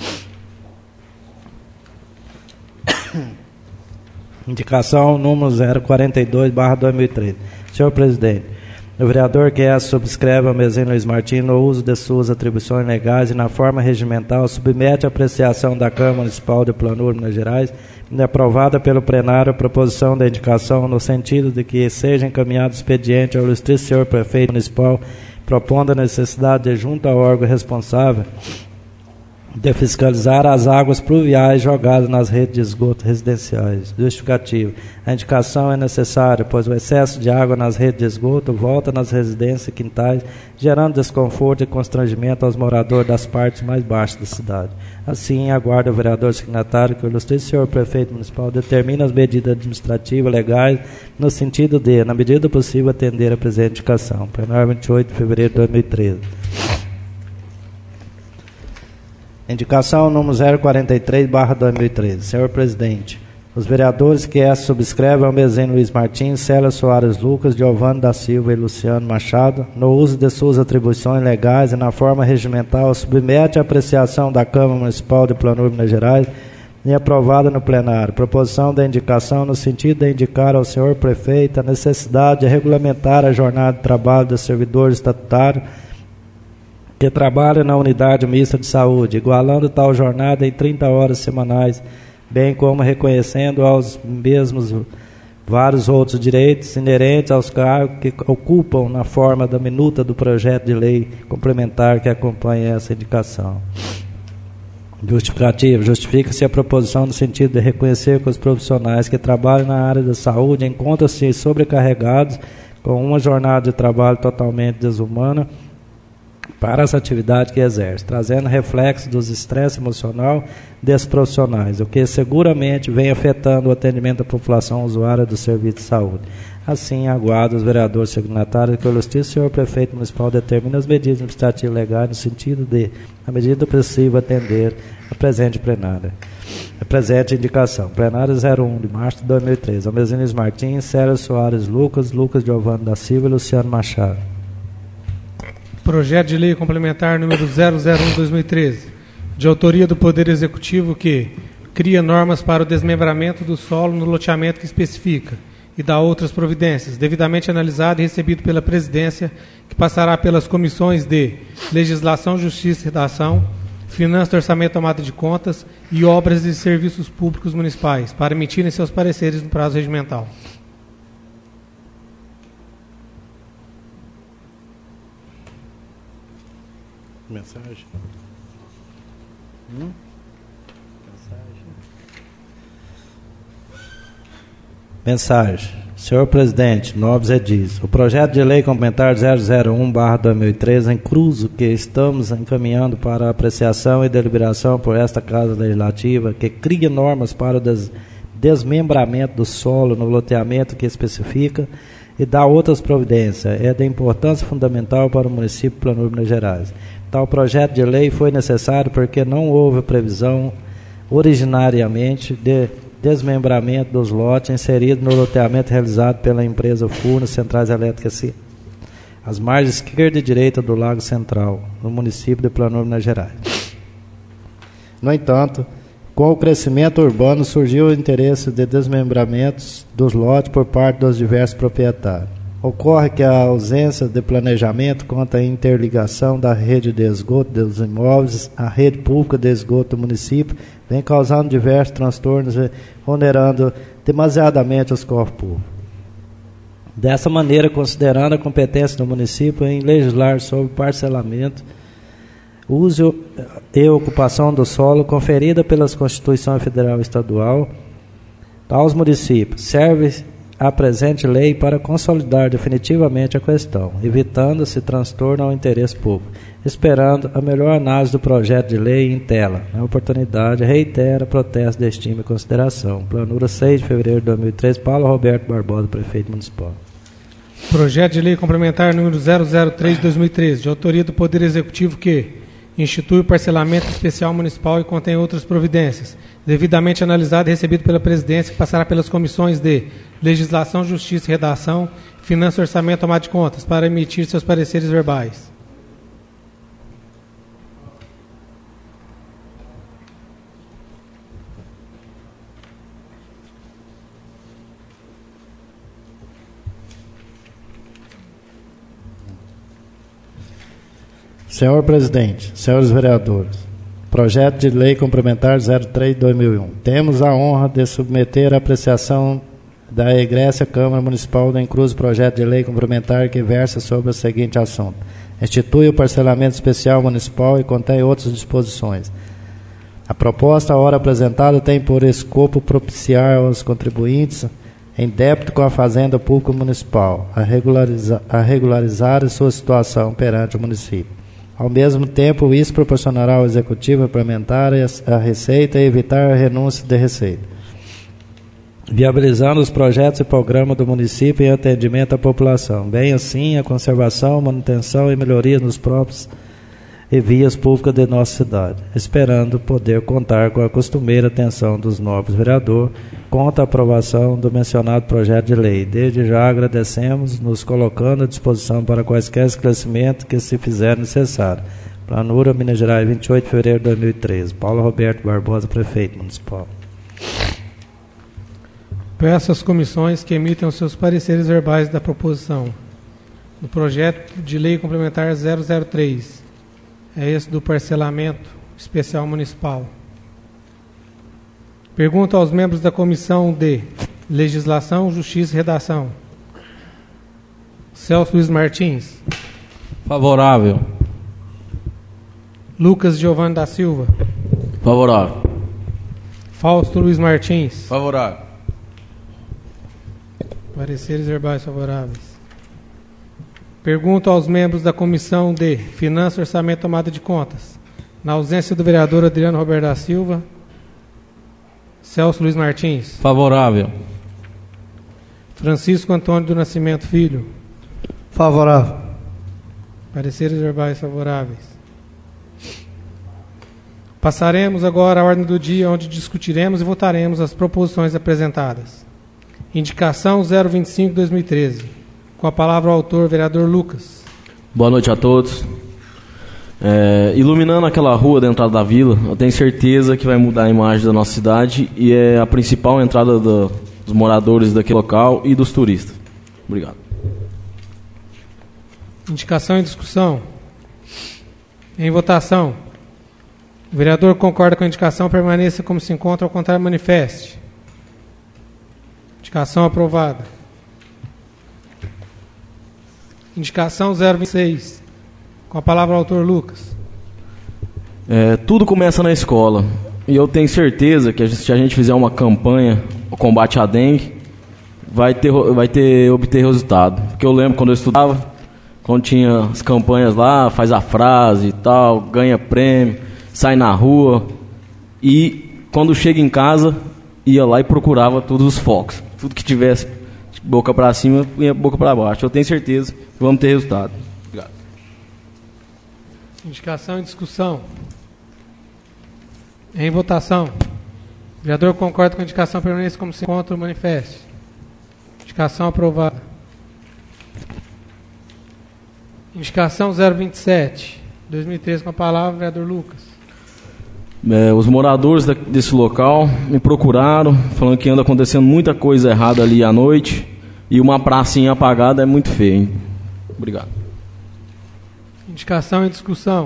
Indicação número 042/2013. Senhor presidente, o vereador que subscreve ao Mezinho Luiz Martins no uso de suas atribuições legais e na forma regimental submete a apreciação da Câmara Municipal de Planura, Minas Gerais, e aprovada pelo plenário a proposição da indicação no sentido de que seja encaminhado expediente ao ilustríssimo senhor prefeito municipal, propondo a necessidade de, junto ao órgão responsável, de fiscalizar as águas pluviais jogadas nas redes de esgoto residenciais. Justificativo. A indicação é necessária, pois o excesso de água nas redes de esgoto volta nas residências e quintais, gerando desconforto e constrangimento aos moradores das partes mais baixas da cidade. Assim, aguardo o vereador signatário que o ilustríssimo senhor prefeito municipal determine as medidas administrativas legais no sentido de, na medida possível, atender a presente indicação. Plenário, 28 de fevereiro de 2013. Indicação número 043/2013. Senhor presidente, os vereadores que subscrevem ao Mezinho Luiz Martins, Célia Soares Lucas, Giovanni da Silva e Luciano Machado, no uso de suas atribuições legais e na forma regimental, submete a apreciação da Câmara Municipal de Planura, Minas Gerais, e aprovada no plenário. Proposição da indicação no sentido de indicar ao senhor prefeito a necessidade de regulamentar a jornada de trabalho dos servidores estatutários que trabalham na unidade mista de saúde, igualando tal jornada em 30 horas semanais, bem como reconhecendo aos mesmos vários outros direitos inerentes aos cargos que ocupam na forma da minuta do projeto de lei complementar que acompanha essa indicação. Justificativo. Justifica-se a proposição no sentido de reconhecer que os profissionais que trabalham na área da saúde encontram-se sobrecarregados com uma jornada de trabalho totalmente desumana para essa atividade que exerce, trazendo reflexo dos estresses emocional desses profissionais, o que seguramente vem afetando o atendimento da população usuária do serviço de saúde. Assim, aguardo os vereadores signatários que o ilustríssimo senhor prefeito municipal determine as medidas administrativas legais no sentido de, na medida possível, atender a presente plenária. A presente indicação. Plenária 01 de março de 2013. Almezinho Martins, Célia Soares Lucas, Lucas Giovanni da Silva e Luciano Machado. Projeto de lei complementar número 001/2013, de autoria do Poder Executivo, que cria normas para o desmembramento do solo no loteamento que especifica e dá outras providências, devidamente analisado e recebido pela Presidência, que passará pelas comissões de Legislação, Justiça e Redação, Finanças, Orçamento, Tomada de Contas e Obras e Serviços Públicos Municipais, para emitirem seus pareceres no prazo regimental. Mensagem. Mensagem. Senhor Presidente, nobres edis, o projeto de lei complementar 001/2013 em cruzo que estamos encaminhando para apreciação e deliberação por esta Casa Legislativa, que cria normas para o desmembramento do solo no loteamento que especifica e dá outras providências, é de importância fundamental para o município de Planura, Minas Gerais. Tal projeto de lei foi necessário porque não houve previsão originariamente de desmembramento dos lotes inseridos no loteamento realizado pela empresa Furnas Centrais Elétricas, às margens esquerda e direita do Lago Central, no município de Planura, Minas Gerais. No entanto, com o crescimento urbano surgiu o interesse de desmembramentos dos lotes por parte dos diversos proprietários. Ocorre que a ausência de planejamento quanto à interligação da rede de esgoto dos imóveis à rede pública de esgoto do município vem causando diversos transtornos e onerando demasiadamente os corpos públicos. Dessa maneira, considerando a competência do município em legislar sobre parcelamento, uso e ocupação do solo conferida pelas Constituições Federal e Estadual aos municípios, serve a presente lei para consolidar definitivamente a questão, evitando-se transtorno ao interesse público. Esperando a melhor análise do projeto de lei em tela. Na oportunidade, reitera protesto de estima e consideração. Planura, 6 de fevereiro de 2013, Paulo Roberto Barbosa, Prefeito Municipal. Projeto de lei complementar número 003 de 2013, de autoria do Poder Executivo que institui o parcelamento especial municipal e contém outras providências, devidamente analisado e recebido pela Presidência, que passará pelas comissões de Legislação, Justiça e Redação, Finanças, Orçamento e Tomada de Contas, para emitir seus pareceres verbais. Senhor Presidente, senhores vereadores, projeto de lei complementar 03 de 2001. Temos a honra de submeter a apreciação da egrécia Câmara Municipal do incluso projeto de lei complementar que versa sobre o seguinte assunto. Institui o parcelamento especial municipal e contém outras disposições. A proposta, a hora apresentada, tem por escopo propiciar aos contribuintes em débito com a Fazenda Pública Municipal a regularizar a sua situação perante o município. Ao mesmo tempo, isso proporcionará ao Executivo implementar a receita e evitar a renúncia de receita, viabilizando os projetos e programas do município em atendimento à população, bem assim a conservação, manutenção e melhoria nos próprios e vias públicas de nossa cidade, esperando poder contar com a costumeira atenção dos nobres vereadores quanto à aprovação do mencionado projeto de lei. Desde já agradecemos, nos colocando à disposição para quaisquer esclarecimentos que se fizer necessário. Planura, Minas Gerais, 28 de fevereiro de 2013. Paulo Roberto Barbosa, Prefeito Municipal. Peço às comissões que emitam seus pareceres verbais da proposição do projeto de lei complementar 003. É esse do parcelamento especial municipal. Pergunto aos membros da Comissão de Legislação, Justiça e Redação. Celso Luiz Martins. Favorável. Lucas Giovanni da Silva. Favorável. Fausto Luiz Martins. Favorável. Pareceres verbais favoráveis. Pergunto aos membros da Comissão de Finanças, Orçamento e Tomada de Contas. Na ausência do vereador Adriano Roberto da Silva, Celso Luiz Martins. Favorável. Francisco Antônio do Nascimento Filho. Favorável. Pareceres verbais favoráveis. Passaremos agora à ordem do dia, onde discutiremos e votaremos as proposições apresentadas. Indicação 025/2013. Com a palavra o autor, vereador Lucas. Boa noite a todos. Iluminando aquela rua da entrada da vila, eu tenho certeza que vai mudar a imagem da nossa cidade e é a principal entrada dos moradores daquele local e dos turistas. Obrigado. Indicação em discussão. Em votação. O vereador concorda com a indicação, permaneça como se encontra, ao contrário, manifeste. Indicação aprovada. Indicação 026. Com a palavra o autor Lucas. Tudo começa na escola. E eu tenho certeza que se a gente fizer uma campanha, o combate à dengue, vai obter resultado. Porque eu lembro quando eu estudava, quando tinha as campanhas lá, faz a frase e tal, ganha prêmio, sai na rua. E quando chega em casa, ia lá e procurava todos os focos. Tudo que tivesse boca para cima, ia boca para baixo. Eu tenho certeza que vamos ter resultado. Obrigado. Indicação em discussão. Em votação. O vereador concorda com a indicação, permaneça como se encontra, manifeste. Indicação aprovada. Indicação 027, 2013, com a palavra o vereador Lucas. Os moradores desse local me procuraram, falando que anda acontecendo muita coisa errada ali à noite e uma pracinha apagada é muito feio, hein? Obrigado. Indicação em discussão.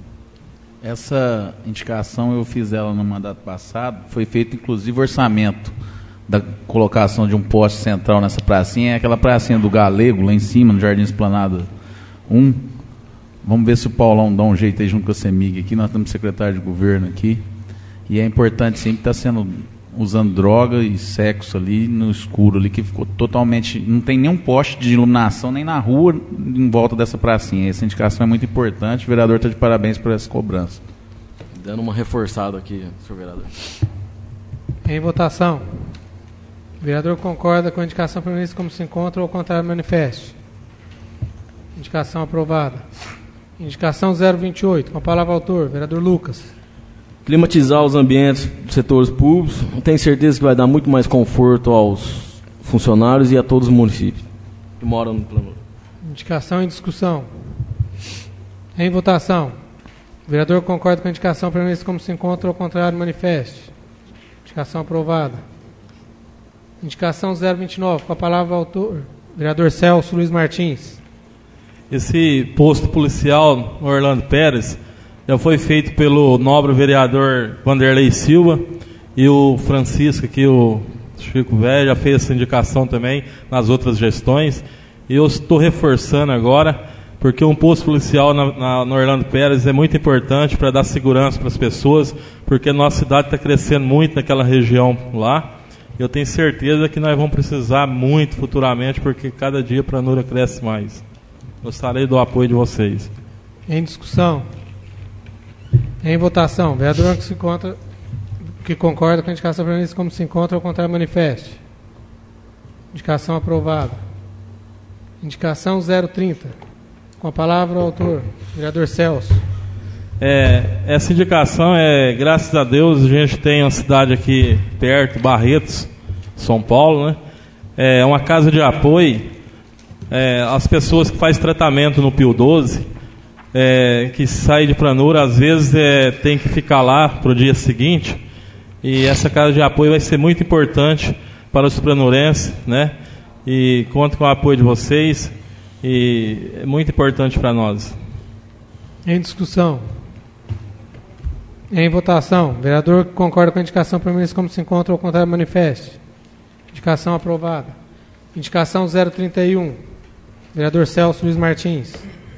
Essa indicação eu fiz ela no mandato passado, foi feito inclusive orçamento da colocação de um poste central nessa pracinha, é aquela pracinha do Galego, lá em cima, no Jardim Esplanada 1. Vamos ver se o Paulão dá um jeito aí junto com a CEMIG aqui, nós temos secretário de governo aqui, e é importante sim que está sendo usando droga e sexo ali no escuro ali, que ficou totalmente, não tem nenhum poste de iluminação nem na rua em volta dessa pracinha. Essa indicação é muito importante, o vereador está de parabéns por essa cobrança. Dando uma reforçada aqui, senhor vereador. Em votação. O vereador concorda com a indicação, permaneça como se encontra, ou ao contrário, manifeste. Indicação aprovada. Indicação 028, com a palavra autor, vereador Lucas. Climatizar os ambientes dos setores públicos, eu tenho certeza que vai dar muito mais conforto aos funcionários e a todos os municípios que moram no plano. Indicação em discussão. Em votação. O vereador concorda com a indicação, permaneça como se encontra, ao contrário, manifeste. Indicação aprovada. Indicação 029, com a palavra o autor, vereador Celso Luiz Martins. Esse posto policial no Orlando Pérez já foi feito pelo nobre vereador Vanderlei Silva e o Francisco aqui, o Chico Velho, já fez essa indicação também nas outras gestões. E eu estou reforçando agora, porque um posto policial no Orlando Pérez é muito importante para dar segurança para as pessoas, porque a nossa cidade está crescendo muito naquela região lá. Eu tenho certeza que nós vamos precisar muito futuramente, porque cada dia a Planura cresce mais. Gostaria do apoio de vocês. Em discussão. Em votação. Vereador que concorda com a indicação prevista como se encontra, ao contrário, manifeste. Indicação aprovada. Indicação 030. Com a palavra o autor, vereador Celso. Essa indicação graças a Deus, a gente tem uma cidade aqui perto, Barretos, São Paulo, né? É uma casa de apoio. As pessoas que fazem tratamento no Pio 12, que saem de Planura, às vezes tem que ficar lá para o dia seguinte, e essa casa de apoio vai ser muito importante para os planurenses, né? E conto com o apoio de vocês, e é muito importante para nós. Em discussão. Em votação. Vereador que concorda com a indicação, permaneça como se encontra, ao contrário, manifeste. Indicação aprovada. Indicação 031. Vereador Celso Luiz Martins.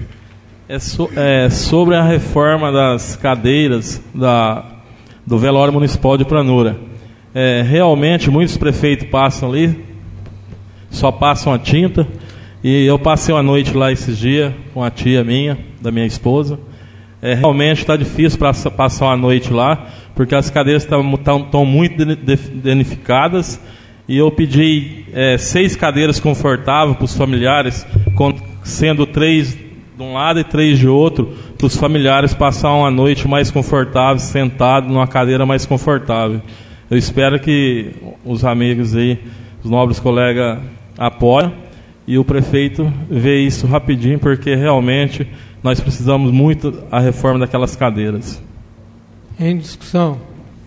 Sobre a reforma das cadeiras do velório municipal de Planura. Realmente, muitos prefeitos passam ali, só passam a tinta. E eu passei uma noite lá esses dias com a tia minha, da minha esposa. Realmente está difícil passar uma noite lá, porque as cadeiras estão muito danificadas. E eu pedi 6 cadeiras confortáveis para os familiares, sendo 3 de um lado e 3 de outro, para os familiares passar uma noite mais confortável, sentado numa cadeira mais confortável. Eu espero que os amigos aí, os nobres colegas, apoiem, e o prefeito vê isso rapidinho, porque realmente nós precisamos muito da reforma daquelas cadeiras. Em discussão.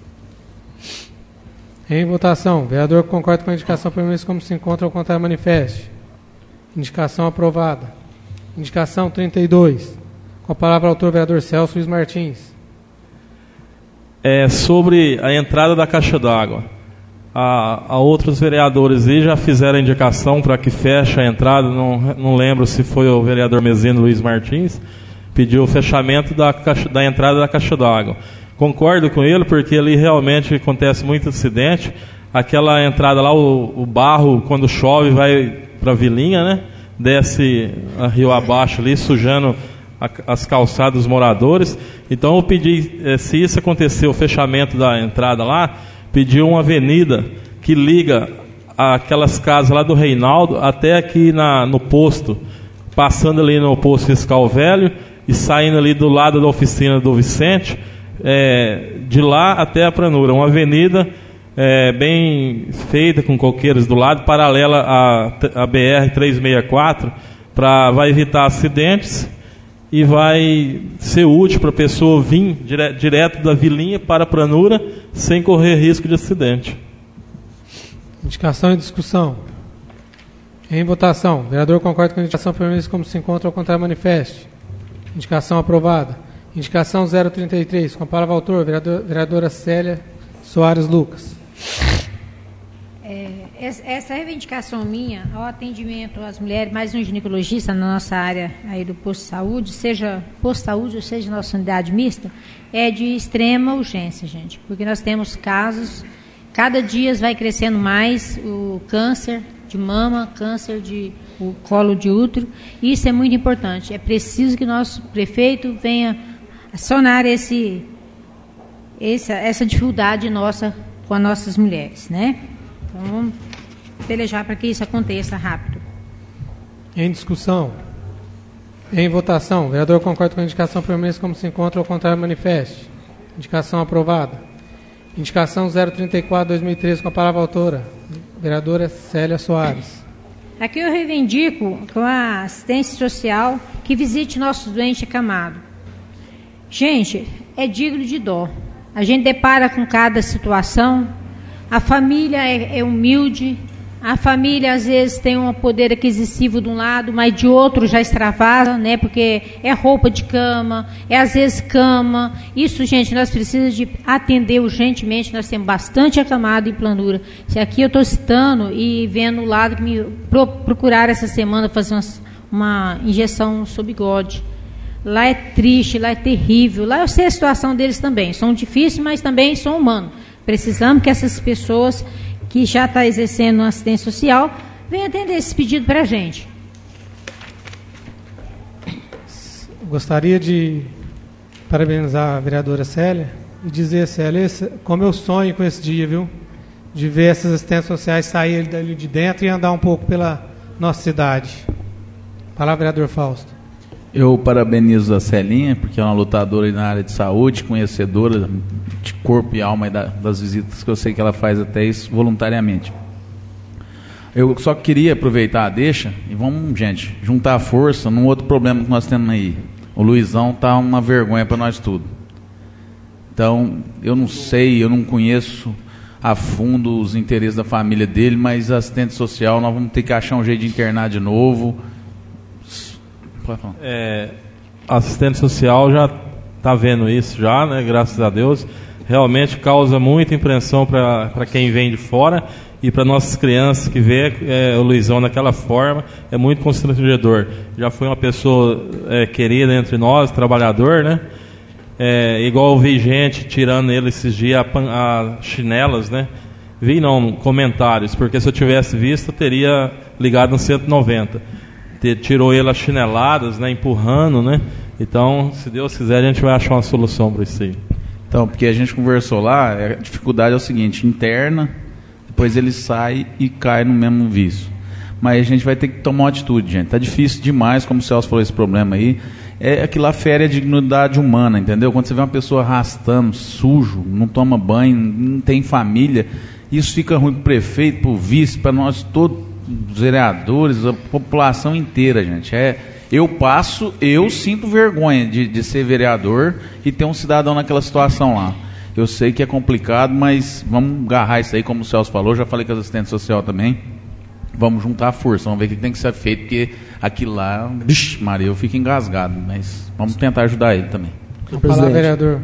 Em votação. Vereador que concorda com a indicação, permaneça como se encontra, ao contrário, manifeste. Indicação aprovada. Indicação 32. Com a palavra o autor, vereador Celso Luiz Martins. sobre a entrada da caixa d'água. A outros vereadores aí já fizeram a indicação para que feche a entrada, não lembro se foi o vereador Mezino Luiz Martins, pediu o fechamento da entrada da caixa d'água. Concordo com ele, porque ali realmente acontece muito acidente. Aquela entrada lá, o barro, quando chove, vai para a vilinha, né? Desce a rio abaixo ali, sujando as calçadas dos moradores. Então eu pedi, se isso acontecer, o fechamento da entrada lá, pedi uma avenida que liga aquelas casas lá do Reinaldo até aqui no posto, passando ali no posto fiscal velho e saindo ali do lado da oficina do Vicente, de lá até a Planura, uma avenida bem feita, com coqueiros do lado, paralela à BR-364, vai evitar acidentes e vai ser útil para a pessoa vir direto da vilinha para a Planura sem correr risco de acidente. Indicação e discussão. Em votação. O vereador concorda com a indicação, permaneça como se encontra, ao contrário, manifeste. Indicação aprovada. Indicação 033. Com a palavra autor, vereadora Célia Soares Lucas. Essa reivindicação minha ao atendimento às mulheres, mais um ginecologista na nossa área aí do posto de saúde, seja posto de saúde ou seja nossa unidade mista, é de extrema urgência, gente, porque nós temos casos, cada dia vai crescendo mais o câncer de mama, câncer de colo de útero, e isso é muito importante. É preciso que nosso prefeito venha sanar essa dificuldade nossa com as nossas mulheres, né? Então, vamos pelejar para que isso aconteça rápido. Em discussão. Em votação. O vereador concorda com a indicação, permaneça como se encontra, ao contrário, manifeste. Indicação aprovada. Indicação 034/2013, com a palavra autora, vereadora Célia Soares. Aqui eu reivindico com a assistência social que visite nosso doente acamado. Gente, é digno de dó. A gente depara com cada situação. A família é humilde, a família às vezes tem um poder aquisitivo de um lado, mas de outro já extravasa, né? Porque é roupa de cama, às vezes cama. Isso, gente, nós precisamos de atender urgentemente. Nós temos bastante acamado em Planura. Se aqui eu estou citando e vendo o lado que me procuraram essa semana fazer uma injeção sob bigode. Lá é triste, lá é terrível. Lá eu sei a situação deles também. São difíceis, mas também são humanos. Precisamos que essas pessoas que já estão exercendo assistência social venham atender esse pedido para a gente. Gostaria de parabenizar a vereadora Célia e dizer, Célia, como eu sonho com esse dia, viu? De ver essas assistências sociais saírem dali de dentro e andar um pouco pela nossa cidade. Palavra, vereador Fausto. Eu parabenizo a Celinha, porque é uma lutadora na área de saúde, conhecedora de corpo e alma e das visitas que eu sei que ela faz até isso voluntariamente. Eu só queria aproveitar a deixa e vamos, gente, juntar a força num outro problema que nós temos aí. O Luizão está uma vergonha para nós tudo. Então, eu não sei, eu não conheço a fundo os interesses da família dele, mas assistente social, nós vamos ter que achar um jeito de internar de novo. Assistente social já está vendo isso já, né? Graças a Deus. Realmente causa muita impressão para quem vem de fora e para nossas crianças que vê o Luizão daquela forma, é muito constrangedor. Já foi uma pessoa querida entre nós, trabalhador, né? Igual eu vi gente tirando ele esses dias a chinelas, né? Vi não, comentários, porque se eu tivesse visto eu teria ligado no 190. Tirou ele as chineladas, né, empurrando, né? Então, se Deus quiser, a gente vai achar uma solução para isso aí. Então, porque a gente conversou lá, a dificuldade é o seguinte, interna, depois ele sai e cai no mesmo vício. Mas a gente vai ter que tomar uma atitude, gente. Tá difícil demais, como o Celso falou, esse problema aí. Aquilo lá fere a dignidade humana, entendeu? Quando você vê uma pessoa arrastando, sujo, não toma banho, não tem família, isso fica ruim para o prefeito, para o vice, para nós todos, os vereadores, a população inteira, gente. Eu sinto vergonha de ser vereador e ter um cidadão naquela situação lá. Eu sei que é complicado, mas vamos agarrar isso aí, como o Celso falou, já falei com a assistente social também. Vamos juntar a força, vamos ver o que tem que ser feito, porque aquilo lá, Maria, eu fico engasgado, mas vamos tentar ajudar ele também. Fala, vereador.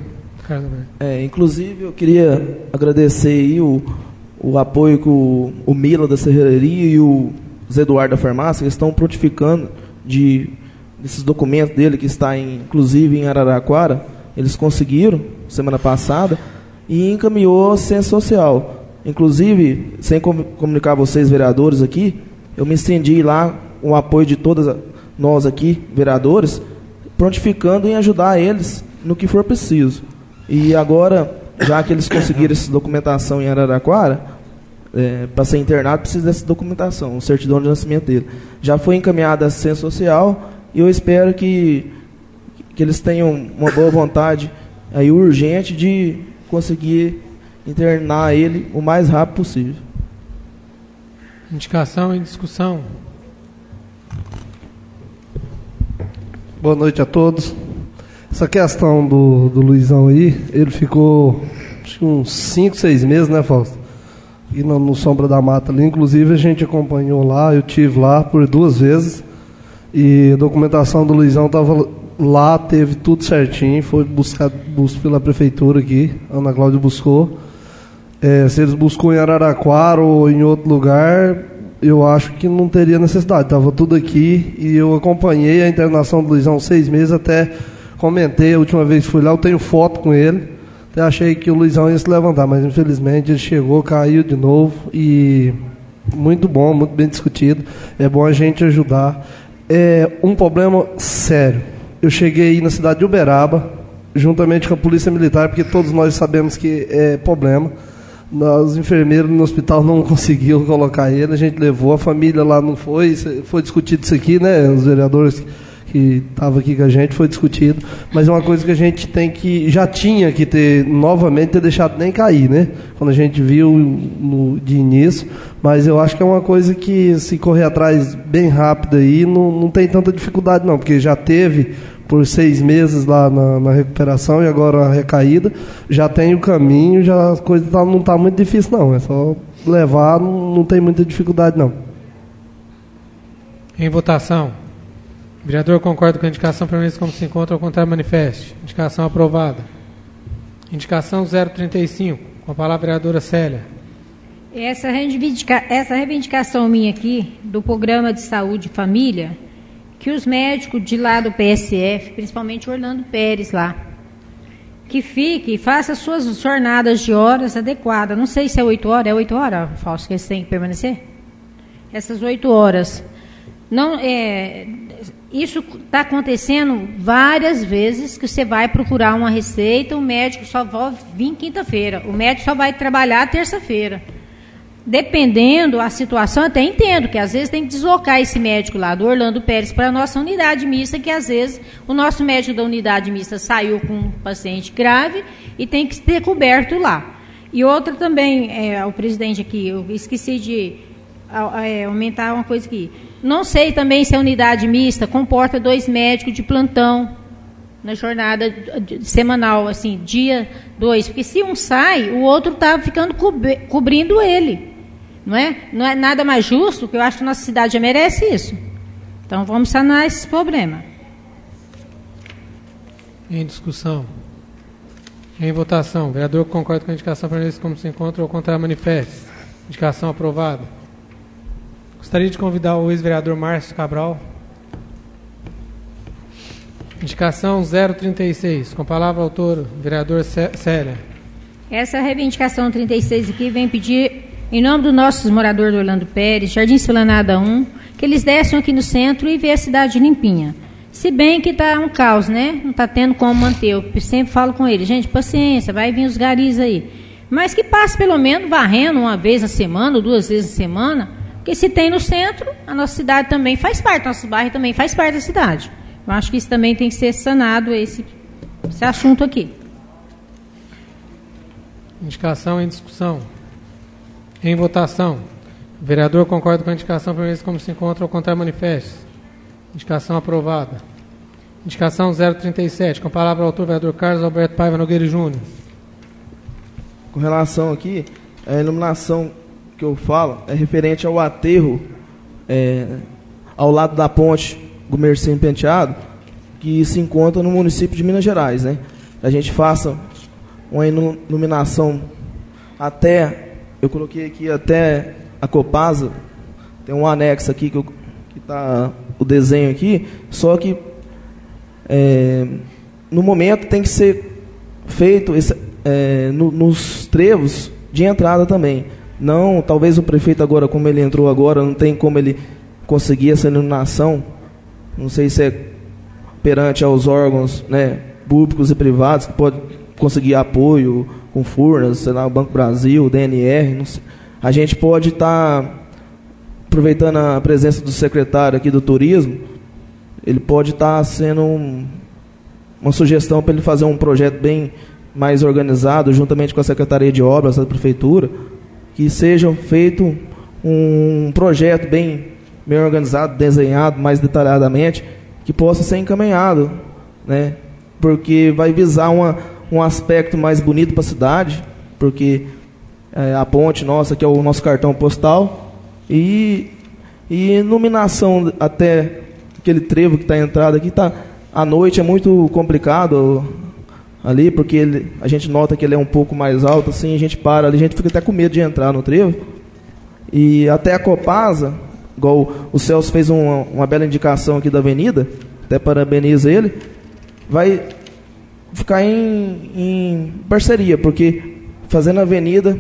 Carlos Alberto. Inclusive, eu queria agradecer aí o apoio que o Mila da Serralheria e o Zé Eduardo da Farmácia eles estão prontificando desses documentos dele, que está inclusive em Araraquara. Eles conseguiram, semana passada, e encaminhou a Ciência Social. Inclusive, sem comunicar a vocês, vereadores, aqui, eu me estendi lá com o apoio de todas nós aqui, vereadores, prontificando em ajudar eles no que for preciso. E agora, já que eles conseguiram essa documentação em Araraquara, para ser internado precisa dessa documentação, certidão de nascimento dele. Já foi encaminhada a Ciência Social e eu espero que eles tenham uma boa vontade aí urgente de conseguir internar ele o mais rápido possível. Indicação em discussão. Boa noite a todos. Essa questão do Luizão aí, ele ficou acho que uns 5, 6 meses, né, Fausto? E no Sombra da Mata ali, inclusive a gente acompanhou lá, eu tive lá por 2 vezes, e a documentação do Luizão estava lá, teve tudo certinho, foi buscado pela prefeitura aqui, a Ana Cláudia buscou. Se eles buscou em Araraquara ou em outro lugar, eu acho que não teria necessidade, estava tudo aqui, e eu acompanhei a internação do Luizão 6 meses, até comentei a última vez que fui lá, eu tenho foto com ele. Até achei que o Luizão ia se levantar, mas infelizmente ele chegou, caiu de novo. E muito bom, muito bem discutido. É bom a gente ajudar. É um problema sério. Eu cheguei aí na cidade de Uberaba, juntamente com a Polícia Militar, porque todos nós sabemos que é problema. Os enfermeiros no hospital não conseguiram colocar ele, a gente levou, a família lá não foi discutido isso aqui, né? Os vereadores que estavam aqui com a gente, foi discutido, mas é uma coisa que a gente já tinha que ter deixado nem cair, né? Quando a gente viu de início, mas eu acho que é uma coisa que se correr atrás bem rápido aí, não tem tanta dificuldade não, porque já teve por 6 meses lá na recuperação e agora a recaída, já tem o caminho, já a coisa não está muito difícil não, é só levar, não tem muita dificuldade não. Em votação. O vereador concorda com a indicação permanece como se encontra, ao contrário manifeste. Indicação aprovada. Indicação 035. Com a palavra a vereadora Célia. Essa reivindicação minha aqui, do Programa de Saúde e Família, que os médicos de lá do PSF, principalmente Orlando Pérez lá, que fique e faça suas jornadas de horas adequadas. Não sei se é 8 horas, Fausto, que eles têm que permanecer? Essas 8 horas. Não, isso está acontecendo várias vezes, que você vai procurar uma receita, o médico só vai vir quinta-feira, o médico só vai trabalhar terça-feira. Dependendo da situação, até entendo que às vezes tem que deslocar esse médico lá do Orlando Pérez para a nossa unidade mista, que às vezes o nosso médico da unidade mista saiu com um paciente grave e tem que ser coberto lá. E outra também, o presidente aqui, eu esqueci de aumentar uma coisa aqui. Não sei também se a unidade mista comporta 2 médicos de plantão na jornada semanal, assim, dia 2, porque se um sai, o outro está ficando cobrindo ele. Não é nada mais justo, que eu acho que a nossa cidade já merece isso. Então vamos sanar esse problema. Em discussão. Em votação. O vereador concorda com a indicação permanece como se encontra, ou contrário manifeste. Indicação aprovada. Gostaria de convidar o ex-vereador Márcio Cabral. Indicação 036. Com a palavra autor, vereador Célia. Essa reivindicação 36 aqui vem pedir, em nome dos nossos moradores do Orlando Pérez, Jardim Esplanada 1, que eles desçam aqui no centro e vejam a cidade limpinha. Se bem que está um caos, né? Não está tendo como manter. Eu sempre falo com eles, gente, paciência, vai vir os garis aí. Mas que passe pelo menos varrendo uma vez na semana ou 2 vezes na semana, porque se tem no centro, a nossa cidade também faz parte, nosso bairro também faz parte da cidade. Eu acho que isso também tem que ser sanado, esse assunto aqui. Indicação em discussão. Em votação. O vereador concorda com a indicação permanece como se encontra, ao contrário manifeste. Indicação aprovada. Indicação 037. Com a palavra ao autor, vereador Carlos Alberto Paiva Nogueira Júnior. Com relação aqui, a iluminação que eu falo é referente ao aterro ao lado da ponte Gumercindo Penteado, que se encontra no município de Minas Gerais, né? A gente faça uma iluminação até, eu coloquei aqui até a Copasa, tem um anexo aqui que está o desenho aqui, só que no momento tem que ser feito nos trevos de entrada também. Não, talvez o prefeito agora, como ele entrou agora, não tem como ele conseguir essa iluminação. Não sei se é perante aos órgãos, né, públicos e privados, que pode conseguir apoio com Furnas, sei lá, o Banco Brasil, o DNR. Não sei. A gente pode estar aproveitando a presença do secretário aqui do Turismo, ele pode estar sendo uma sugestão para ele fazer um projeto bem mais organizado, juntamente com a Secretaria de Obras da Prefeitura, que seja feito um projeto bem organizado, desenhado mais detalhadamente, que possa ser encaminhado, né? Porque vai visar um aspecto mais bonito para a cidade, porque a ponte nossa, que é o nosso cartão postal, e iluminação até aquele trevo que está entrado aqui, à noite é muito complicado ali, porque a gente nota que ele é um pouco mais alto, assim, a gente para ali, a gente fica até com medo de entrar no trevo. E até a Copasa, igual o Celso fez uma bela indicação aqui da avenida, até parabenizo ele, vai ficar em parceria, porque fazendo a avenida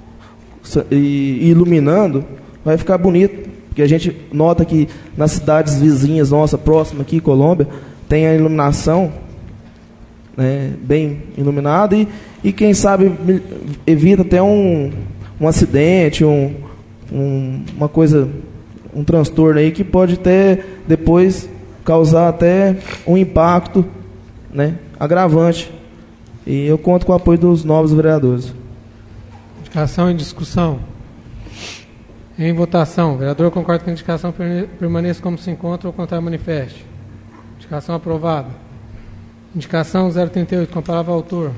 e iluminando, vai ficar bonito, porque a gente nota que nas cidades vizinhas, nossa, próxima aqui, Colômbia, tem a iluminação, né, bem iluminada, e quem sabe evita até um acidente, uma coisa, um transtorno aí que pode até depois causar até um impacto, né, agravante. E eu conto com o apoio dos novos vereadores. Indicação em discussão. Em votação. O vereador concorda que a indicação permaneça como se encontra ou contrário manifeste. Indicação aprovada. Indicação 038, com a palavra autor.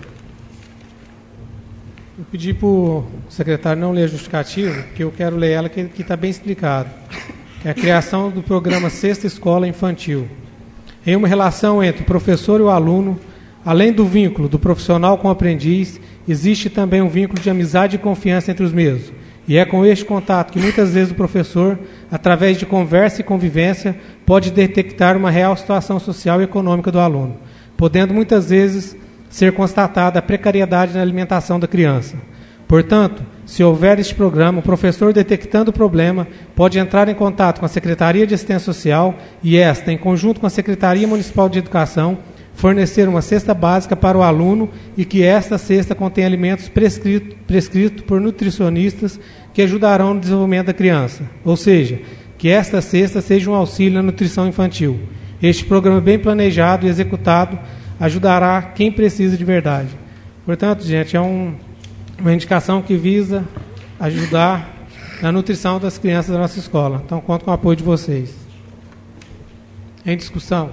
Eu pedi para o secretário não ler a justificativa, porque eu quero ler ela, que está bem explicado. Que é a criação do programa Sexta Escola Infantil. Em uma relação entre o professor e o aluno, além do vínculo do profissional com o aprendiz, existe também um vínculo de amizade e confiança entre os mesmos. E é com este contato que muitas vezes o professor, através de conversa e convivência, pode detectar uma real situação social e econômica do aluno, podendo muitas vezes ser constatada a precariedade na alimentação da criança. Portanto, se houver este programa, o professor, detectando o problema, pode entrar em contato com a Secretaria de Assistência Social e esta, em conjunto com a Secretaria Municipal de Educação, fornecer uma cesta básica para o aluno e que esta cesta contém alimentos prescritos por nutricionistas que ajudarão no desenvolvimento da criança. Ou seja, que esta cesta seja um auxílio na nutrição infantil. Este programa bem planejado e executado ajudará quem precisa de verdade. Portanto, gente, é uma indicação que visa ajudar na nutrição das crianças da nossa escola. Então, conto com o apoio de vocês. Em discussão.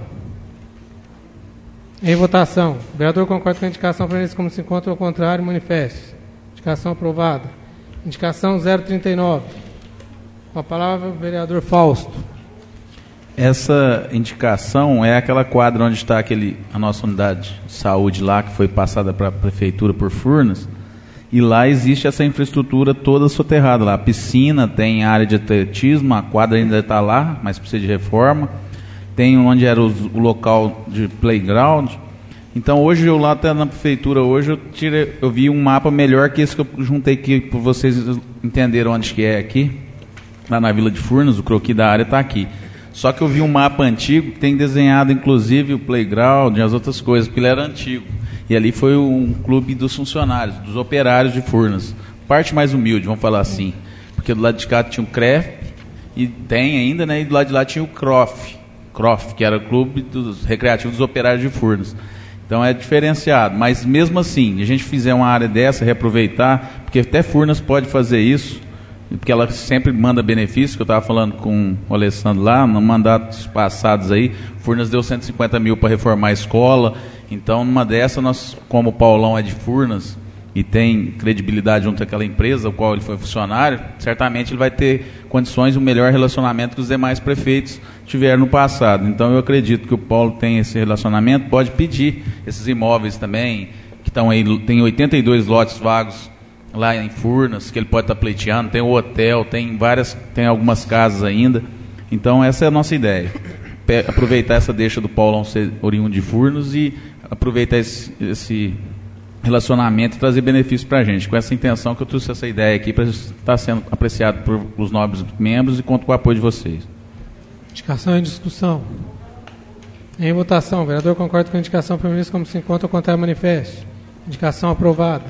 Em votação. O vereador concorda com a indicação permanece como se encontra, ao contrário, manifeste. Indicação aprovada. Indicação 039. Com a palavra, o vereador Fausto. Essa indicação é aquela quadra onde está a nossa unidade de saúde lá, que foi passada para a prefeitura por Furnas, e lá existe essa infraestrutura toda soterrada lá. A piscina, tem área de atletismo, a quadra ainda está lá, mas precisa de reforma. Tem onde era o local de playground. Então hoje eu lá até na prefeitura, hoje eu vi um mapa melhor que esse que eu juntei aqui para vocês entenderem onde que é aqui, lá na Vila de Furnas, o croquis da área está aqui. Só que eu vi um mapa antigo que tem desenhado inclusive o playground e as outras coisas, porque ele era antigo. E ali foi um clube dos funcionários, dos operários de Furnas. Parte mais humilde, vamos falar assim. Porque do lado de cá tinha o CREF, e tem ainda, né? E do lado de lá tinha o CROF, que era o clube recreativo dos operários de Furnas. Então é diferenciado. Mas mesmo assim, a gente fizer uma área dessa, reaproveitar, porque até Furnas pode fazer isso, porque ela sempre manda benefícios, que eu estava falando com o Alessandro lá, no mandatos passados aí, Furnas deu 150 mil para reformar a escola. Então, numa dessa, nós, como o Paulão é de Furnas e tem credibilidade junto àquela empresa, ao qual ele foi funcionário, certamente ele vai ter condições, um melhor relacionamento que os demais prefeitos tiveram no passado. Então, eu acredito que o Paulo tem esse relacionamento, pode pedir esses imóveis também, que estão aí, tem 82 lotes vagos lá em Furnas, que ele pode estar pleiteando, tem o hotel, tem algumas casas ainda. Então essa é a nossa ideia. Aproveitar essa deixa do Paulão ser oriundo de Furnas e aproveitar esse relacionamento e trazer benefício para a gente. Com essa intenção que eu trouxe essa ideia aqui para estar sendo apreciado pelos nobres membros e conto com o apoio de vocês. Indicação em discussão. Em votação, o vereador concorda com a indicação prevista como se encontra, ao contrário manifeste. Indicação aprovada.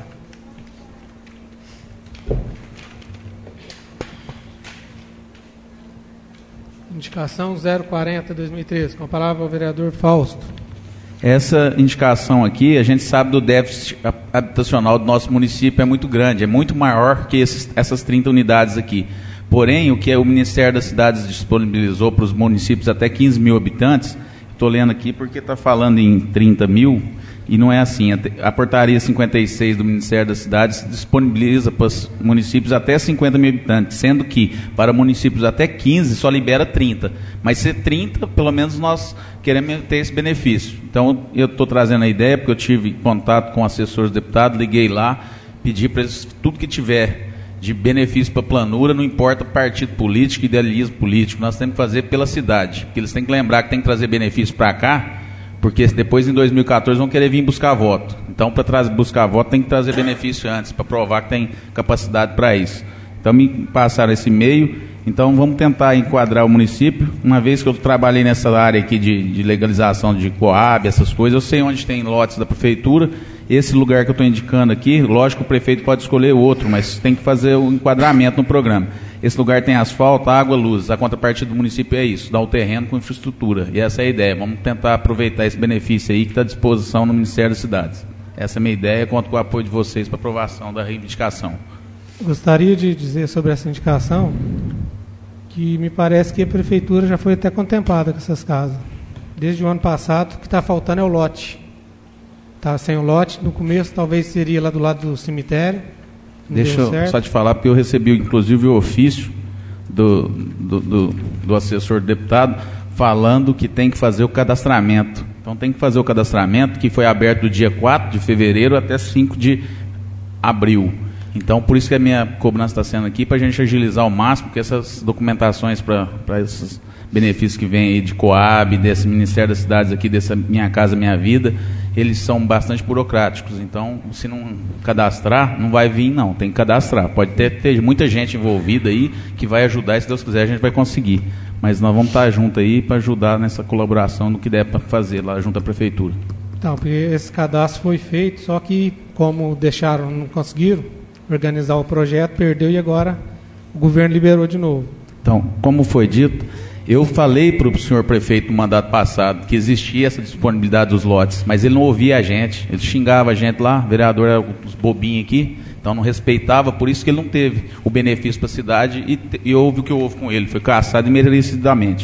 Indicação 040/2013. Com a palavra o vereador Fausto. Essa indicação aqui, a gente sabe do déficit habitacional do nosso município é muito grande, é muito maior que essas 30 unidades aqui. Porém, o que o Ministério das Cidades disponibilizou para os municípios até 15 mil habitantes, estou lendo aqui porque está falando em 30 mil, e não é assim. A portaria 56 do Ministério das Cidades disponibiliza para os municípios até 50 mil habitantes, sendo que para municípios até 15 só libera 30. Mas se 30, pelo menos nós queremos ter esse benefício. Então eu estou trazendo a ideia, porque eu tive contato com assessores deputados, liguei lá, pedi para eles tudo que tiver de benefício para a planura, não importa partido político, idealismo político, nós temos que fazer pela cidade, porque eles têm que lembrar que tem que trazer benefício para cá, porque depois em 2014 vão querer vir buscar voto. Então, para buscar voto, tem que trazer benefício antes, para provar que tem capacidade para isso. Então, me passaram esse e-mail. Então, vamos tentar enquadrar o município. Uma vez que eu trabalhei nessa área aqui de legalização de Coab, essas coisas, eu sei onde tem lotes da prefeitura. Esse lugar que eu estou indicando aqui, lógico que o prefeito pode escolher outro, mas tem que fazer o enquadramento no programa. Esse lugar tem asfalto, água, luz. A contrapartida do município é isso, dar o terreno com infraestrutura. E essa é a ideia. Vamos tentar aproveitar esse benefício aí que está à disposição no Ministério das Cidades. Essa é a minha ideia. Conto com o apoio de vocês para aprovação da reivindicação. Gostaria de dizer sobre essa indicação que me parece que a prefeitura já foi até contemplada com essas casas. Desde o ano passado, o que está faltando é o lote. Está sem o lote. No começo, talvez seria lá do lado do cemitério. Deixa eu só te falar, porque eu recebi inclusive o ofício do assessor deputado falando que tem que fazer o cadastramento. Então tem que fazer o cadastramento, que foi aberto do dia 4 de fevereiro até 5 de abril. Então por isso que a minha cobrança está sendo aqui, para a gente agilizar ao máximo, porque essas documentações para esses benefícios que vêm aí de Coab, desse Ministério das Cidades aqui, dessa Minha Casa Minha Vida, eles são bastante burocráticos. Então, se não cadastrar, não vai vir, não. Tem que cadastrar. Pode ter muita gente envolvida aí que vai ajudar, e se Deus quiser a gente vai conseguir. Mas nós vamos estar junto aí para ajudar nessa colaboração no que der para fazer lá junto à prefeitura. Então, porque esse cadastro foi feito, só que como não conseguiram organizar o projeto, perdeu, e agora o governo liberou de novo. Então, como foi dito, eu falei para o senhor prefeito no mandato passado que existia essa disponibilidade dos lotes, mas ele não ouvia a gente, ele xingava a gente lá, o vereador era os bobinhos aqui, então não respeitava, por isso que ele não teve o benefício para a cidade, e houve o que houve com ele, foi caçado imerecidamente.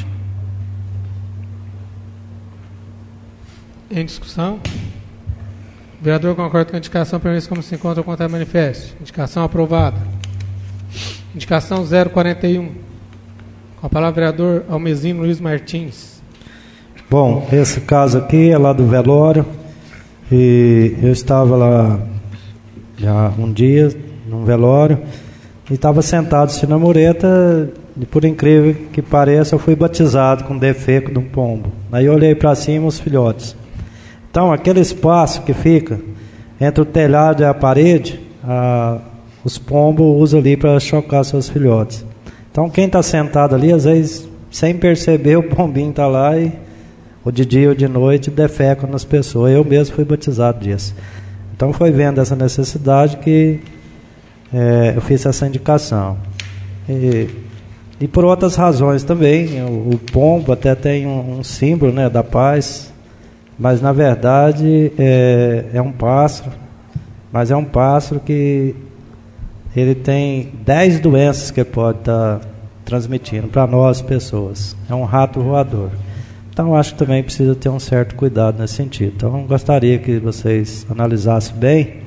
Em discussão? O vereador concorda com a indicação prevista como se encontra o contrário manifesto. Indicação aprovada. Indicação 041. Com a palavra, vereador Almezino Luiz Martins. Bom, esse caso aqui é lá do velório, e eu estava lá já um dia, num velório, e estava sentado assim na mureta, e por incrível que pareça, eu fui batizado com defeco de um pombo. Aí eu olhei para cima, os filhotes. Então, aquele espaço que fica entre o telhado e a parede, os pombos usam ali para chocar seus filhotes. Então, quem está sentado ali, às vezes, sem perceber, o pombinho está lá e, ou de dia ou de noite, defeca nas pessoas. Eu mesmo fui batizado disso. Então, foi vendo essa necessidade que eu fiz essa indicação. E por outras razões também. O pombo até tem um símbolo, né, da paz, mas, na verdade, é um pássaro. Mas é um pássaro que ele tem 10 doenças que ele pode estar transmitindo para nós, pessoas. É um rato voador. Então, acho que também precisa ter um certo cuidado nesse sentido. Então, gostaria que vocês analisassem bem.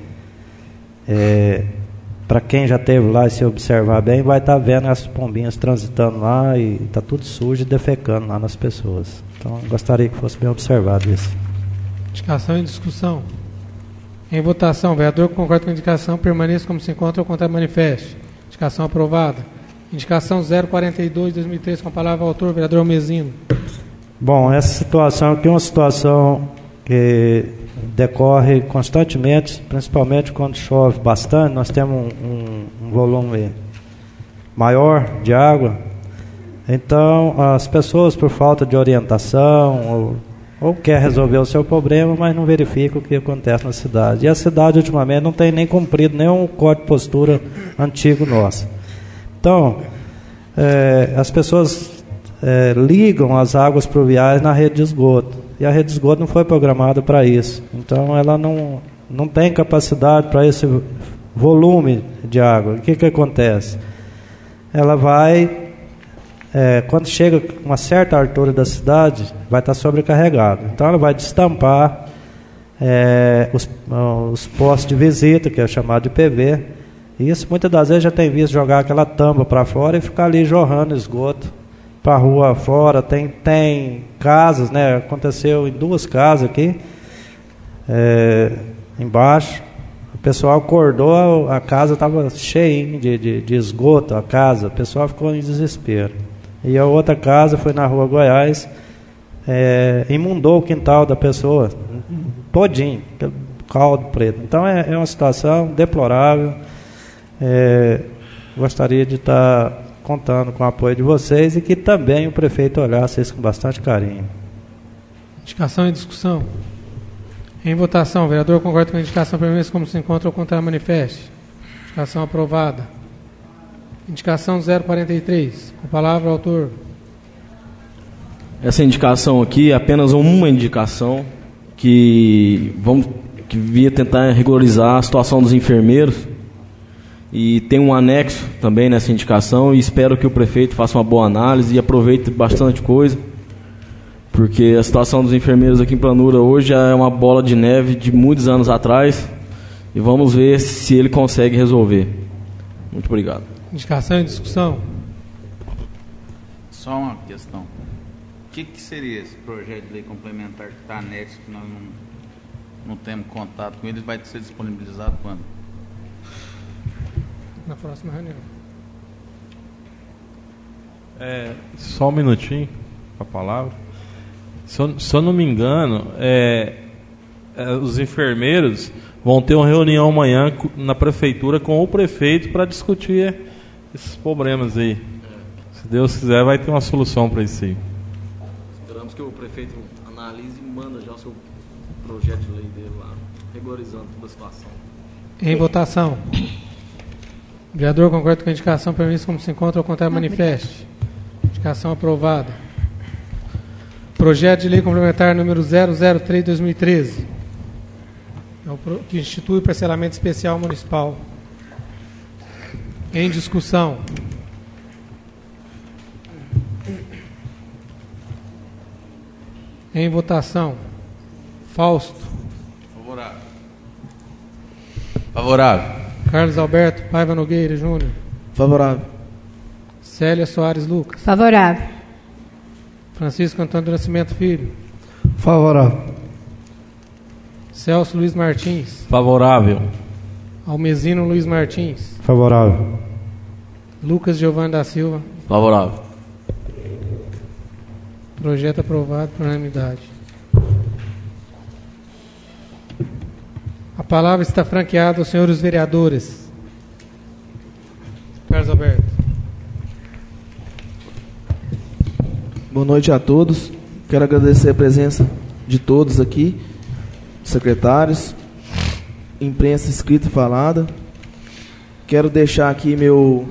Para quem já esteve lá e se observar bem, vai estar vendo as pombinhas transitando lá e está tudo sujo e defecando lá nas pessoas. Então, gostaria que fosse bem observado isso. Indicação em discussão. Em votação, o vereador que concorda com a indicação permaneça como se encontra ou contrário manifeste. Indicação aprovada. Indicação 042/2003, com a palavra ao autor, vereador Almezino. Bom, essa situação aqui é uma situação que decorre constantemente, principalmente quando chove bastante. Nós temos um volume maior de água. Então, as pessoas, por falta de orientação, ou quer resolver o seu problema, mas não verifica o que acontece na cidade. E a cidade, ultimamente, não tem nem cumprido nenhum código de postura antigo nosso. Então, as pessoas ligam as águas pluviais na rede de esgoto. E a rede de esgoto não foi programada para isso. Então, ela não tem capacidade para esse volume de água. O que acontece? Ela vai... quando chega a uma certa altura da cidade, vai estar sobrecarregado. Então ela vai destampar os postos de visita, que é chamado de PV. E isso muitas das vezes já tem visto jogar aquela tampa para fora e ficar ali jorrando esgoto para a rua fora. Tem casas, né? Aconteceu em 2 casas aqui, embaixo. O pessoal acordou, a casa estava cheia de esgoto, a casa. O pessoal ficou em desespero. E a outra casa foi na rua Goiás, imundou o quintal da pessoa todinho, pelo caldo preto. Então é uma situação deplorável. Gostaria de estar contando com o apoio de vocês e que também o prefeito olhasse isso com bastante carinho. Indicação em discussão. Em votação, o vereador concorda com a indicação permanece como se encontra ou contrário manifeste. Indicação aprovada. Indicação 043. Com a palavra ao autor. Essa indicação aqui é apenas uma indicação que via tentar regularizar a situação dos enfermeiros. E tem um anexo também nessa indicação e espero que o prefeito faça uma boa análise e aproveite bastante coisa, porque a situação dos enfermeiros aqui em Planura hoje é uma bola de neve de muitos anos atrás e vamos ver se ele consegue resolver. Muito obrigado. Indicação em discussão. Só uma questão. O que seria esse projeto de lei complementar que está anexo, que nós não temos contato com ele, vai ser disponibilizado quando? Na próxima reunião. Só um minutinho com a palavra. Se eu não me engano, os enfermeiros vão ter uma reunião amanhã na prefeitura com o prefeito para discutir esses problemas aí. Se Deus quiser, vai ter uma solução para isso aí. Esperamos que o prefeito analise e manda já o seu projeto de lei dele lá, regularizando toda a situação. Em votação. O vereador concorda com a indicação permissa como se encontra ou contrário manifeste. Indicação aprovada. Projeto de lei complementar número 003/2013. Que institui o parcelamento especial municipal. Em discussão. Em votação. Fausto. Favorável. Favorável. Carlos Alberto Paiva Nogueira Júnior. Favorável. Célia Soares Lucas. Favorável. Francisco Antônio do Nascimento Filho. Favorável. Celso Luiz Martins. Favorável. Almezino Luiz Martins. Favorável. Lucas Giovanni da Silva. Favorável. Projeto aprovado por unanimidade. A palavra está franqueada aos senhores vereadores. Carlos Alberto. Boa noite a todos. Quero agradecer a presença de todos aqui, secretários, imprensa escrita e falada. Quero deixar aqui meu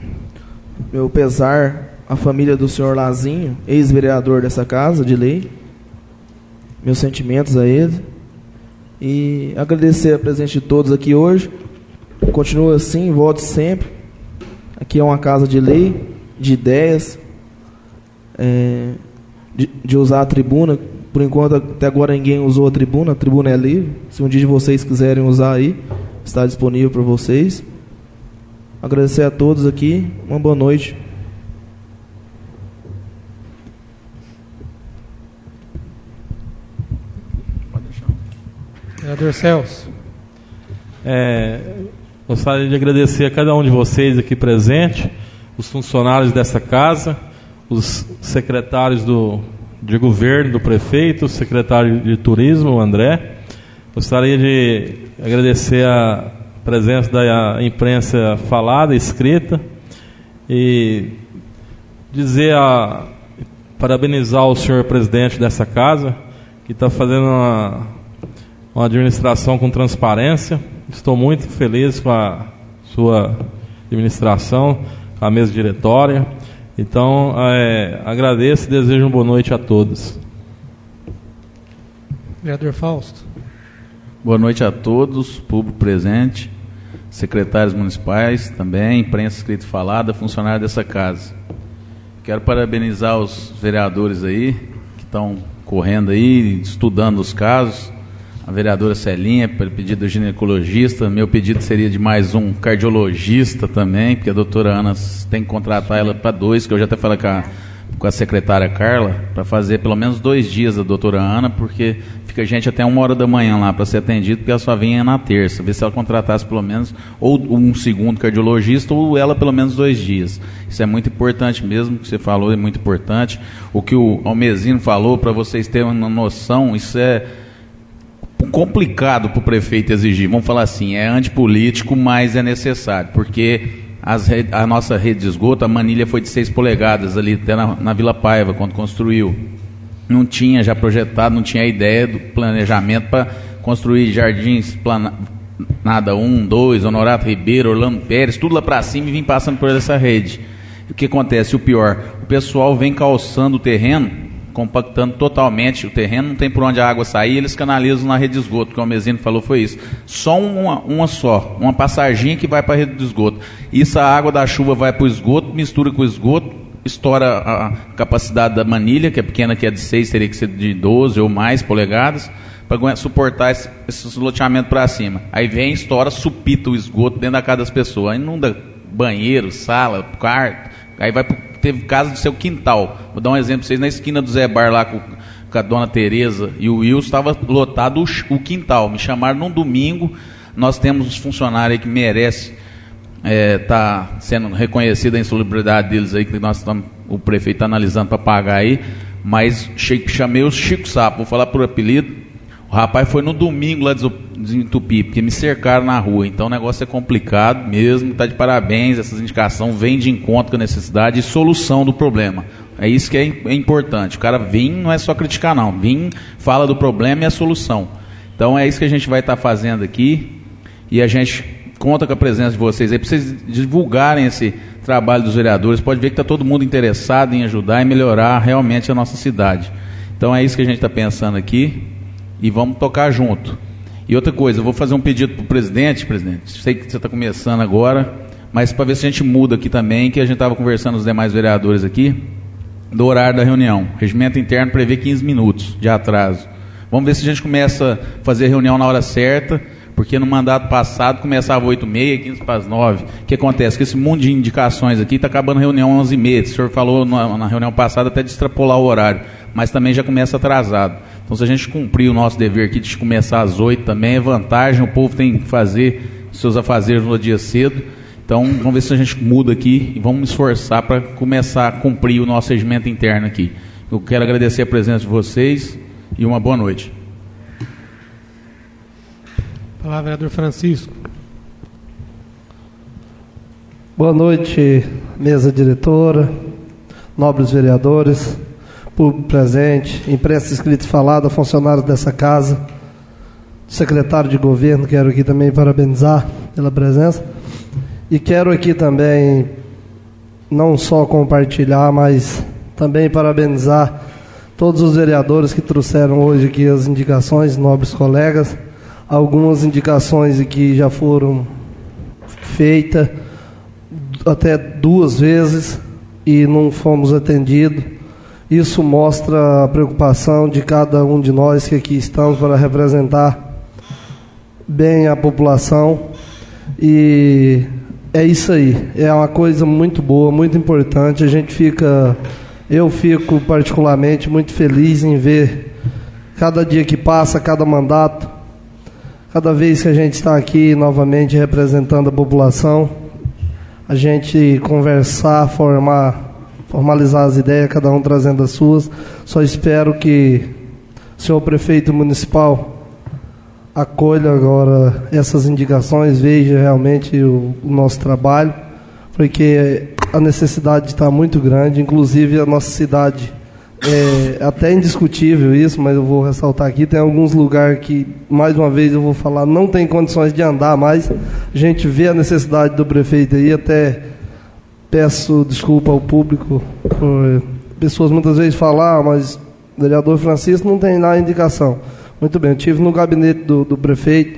pesar à família do senhor Lazinho, ex-vereador dessa casa de lei. Meus sentimentos a ele. E agradecer a presença de todos aqui hoje. Continua assim, volte sempre. Aqui é uma casa de lei, de ideias, de usar a tribuna. Por enquanto, até agora ninguém usou a tribuna é livre. Se um dia vocês quiserem usar aí, está disponível para vocês. Agradecer a todos aqui, uma boa noite. Vereador Celso. Gostaria de agradecer a cada um de vocês aqui presente, os funcionários dessa casa, os secretários de governo, do prefeito, o secretário de turismo, o André. Gostaria de agradecer a presença da imprensa falada, escrita, e parabenizar o senhor presidente dessa casa, que está fazendo uma administração com transparência. Estou muito feliz com a sua administração, com a mesa diretória. Então, agradeço e desejo uma boa noite a todos. Vereador Fausto. Boa noite a todos, público presente, secretários municipais também, imprensa escrita e falada, funcionários dessa casa. Quero parabenizar os vereadores aí, que estão correndo aí, estudando os casos. A vereadora Celinha, pelo pedido do ginecologista. Meu pedido seria de mais um cardiologista também, porque a doutora Ana tem que contratar ela para 2, que eu já até falei com a secretária Carla, para fazer pelo menos 2 dias da doutora Ana, porque fica gente até 1h da manhã lá para ser atendido, porque ela só vinha na terça. Ver se ela contratasse pelo menos ou um segundo cardiologista, ou ela pelo menos 2 dias. Isso é muito importante mesmo, o que você falou é muito importante. O que o Almezino falou, para vocês terem uma noção, isso é complicado para o prefeito exigir. Vamos falar assim, é antipolítico, mas é necessário, porque a nossa rede de esgoto, a manilha foi de 6 polegadas ali até na Vila Paiva, quando construiu. Não tinha já projetado, não tinha a ideia do planejamento para construir jardins Nada 1, 2, Honorato Ribeiro, Orlando Pérez, tudo lá para cima e vim passando por essa rede. O que acontece? O pior, o pessoal vem calçando o terreno, compactando totalmente o terreno, não tem por onde a água sair, eles canalizam na rede de esgoto, que o Almezino falou foi isso. Só uma passaginha que vai para a rede de esgoto. Isso, a água da chuva vai para o esgoto, mistura com o esgoto, estoura a capacidade da manilha, que é pequena, que é de 6, teria que ser de 12 ou mais polegadas, para suportar esse loteamento para cima. Aí vem, estoura, supita o esgoto dentro da casa das pessoas, aí inunda banheiro, sala, quarto, aí teve casa do seu quintal. Vou dar um exemplo para vocês, na esquina do Zé Bar lá com a dona Tereza e o Wilson, estava lotado o quintal. Me chamaram num domingo. Nós temos os funcionários aí que merecem tá sendo reconhecida a insalubridade deles aí, que o prefeito está analisando para pagar aí, mas chamei o Chico Sapo, vou falar por apelido. O rapaz foi no domingo lá de Tupi, porque me cercaram na rua. Então o negócio é complicado mesmo, está de parabéns. Essas indicações vêm de encontro com a necessidade e solução do problema. É isso que é importante. O cara vem, não é só criticar não, vem, fala do problema e a solução. Então é isso que a gente vai estar fazendo aqui, e a gente conta com a presença de vocês aí, para vocês divulgarem esse trabalho dos vereadores. Pode ver que está todo mundo interessado em ajudar e melhorar realmente a nossa cidade. Então é isso que a gente está pensando aqui, e vamos tocar junto. E outra coisa, eu vou fazer um pedido para o presidente, sei que você está começando agora, mas para ver se a gente muda aqui também, que a gente estava conversando com os demais vereadores aqui, do horário da reunião. O regimento interno prevê 15 minutos de atraso. Vamos ver se a gente começa a fazer a reunião na hora certa, porque no mandato passado começava 8h30, 15 para as 9. O que acontece? Que esse mundo de indicações aqui está acabando a reunião às 11h30. O senhor falou na reunião passada até de extrapolar o horário, mas também já começa atrasado. Então, se a gente cumprir o nosso dever aqui de começar às 8 também, é vantagem, o povo tem que fazer seus afazeres no dia cedo. Então, vamos ver se a gente muda aqui e vamos me esforçar para começar a cumprir o nosso regimento interno aqui. Eu quero agradecer a presença de vocês e uma boa noite. Palavra, vereador Francisco. Boa noite, mesa diretora, nobres vereadores, público presente, imprensa escrita e falada, funcionários dessa casa, secretário de governo, quero aqui também parabenizar pela presença. E quero aqui também não só compartilhar, mas também parabenizar todos os vereadores que trouxeram hoje aqui as indicações, nobres colegas. Algumas indicações aqui já foram feitas até 2 vezes e não fomos atendidos. Isso mostra a preocupação de cada um de nós que aqui estamos para representar bem a população. E é isso aí, é uma coisa muito boa, muito importante. Eu fico particularmente muito feliz em ver cada dia que passa, cada mandato, Cada vez que a gente está aqui novamente representando a população, a gente conversar, formalizar as ideias, cada um trazendo as suas. Só espero que o senhor prefeito municipal acolha agora essas indicações, veja realmente o nosso trabalho, porque a necessidade está muito grande, inclusive a nossa cidade, é até indiscutível isso, mas eu vou ressaltar aqui, tem alguns lugares que, mais uma vez eu vou falar, não tem condições de andar mais, a gente vê a necessidade do prefeito aí, até peço desculpa ao público, por pessoas muitas vezes falar, mas o vereador Francisco não tem lá indicação. Muito bem, eu estive no gabinete do prefeito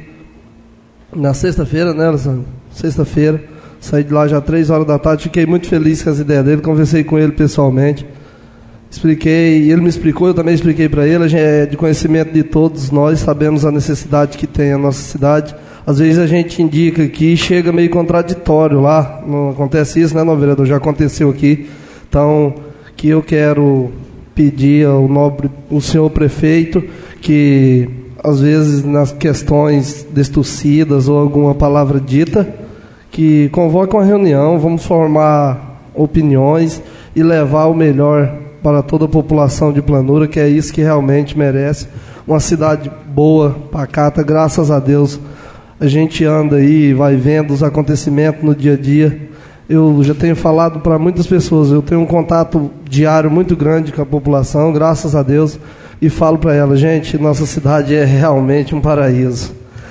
na sexta-feira, né, Alessandro? Sexta-feira, saí de lá já 3 horas da tarde, fiquei muito feliz com as ideias dele, conversei com ele pessoalmente, expliquei, ele me explicou, eu também expliquei para ele, a gente é de conhecimento de todos nós, sabemos a necessidade que tem a nossa cidade. Às vezes a gente indica aqui e chega meio contraditório lá, não acontece isso, né, não, vereador? Já aconteceu aqui. Então, que eu quero pedir ao senhor prefeito que, às vezes, nas questões distorcidas ou alguma palavra dita, que convoque uma reunião, vamos formar opiniões e levar o melhor para toda a população de Planura, que é isso que realmente merece. Uma cidade boa, pacata, graças a Deus. A gente anda aí, vai vendo os acontecimentos no dia a dia. Eu já tenho falado para muitas pessoas, eu tenho um contato diário muito grande com a população, graças a Deus, e falo para ela, gente, nossa cidade é realmente um paraíso,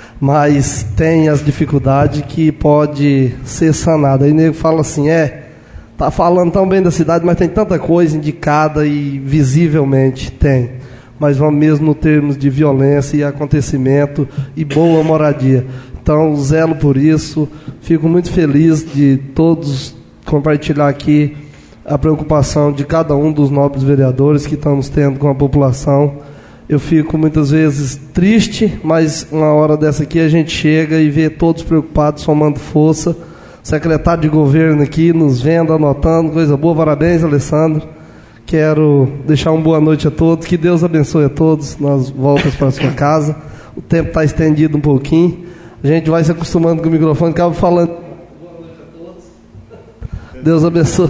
mas tem as dificuldades que pode ser sanada. Aí o nego fala assim, tá falando tão bem da cidade, mas tem tanta coisa indicada e visivelmente tem. Mas vamos mesmo no termos de violência e acontecimento e boa moradia. Então, zelo por isso, fico muito feliz de todos compartilhar aqui a preocupação de cada um dos nobres vereadores que estamos tendo com a população. Eu fico muitas vezes triste, mas uma hora dessa aqui a gente chega e vê todos preocupados, somando força. Secretário de governo aqui nos vendo, anotando, coisa boa, parabéns, Alessandro. Quero deixar uma boa noite a todos, que Deus abençoe a todos nas voltas para a sua casa. O tempo está estendido um pouquinho, a gente vai se acostumando com o microfone, acaba falando. Boa noite a todos. Deus abençoe.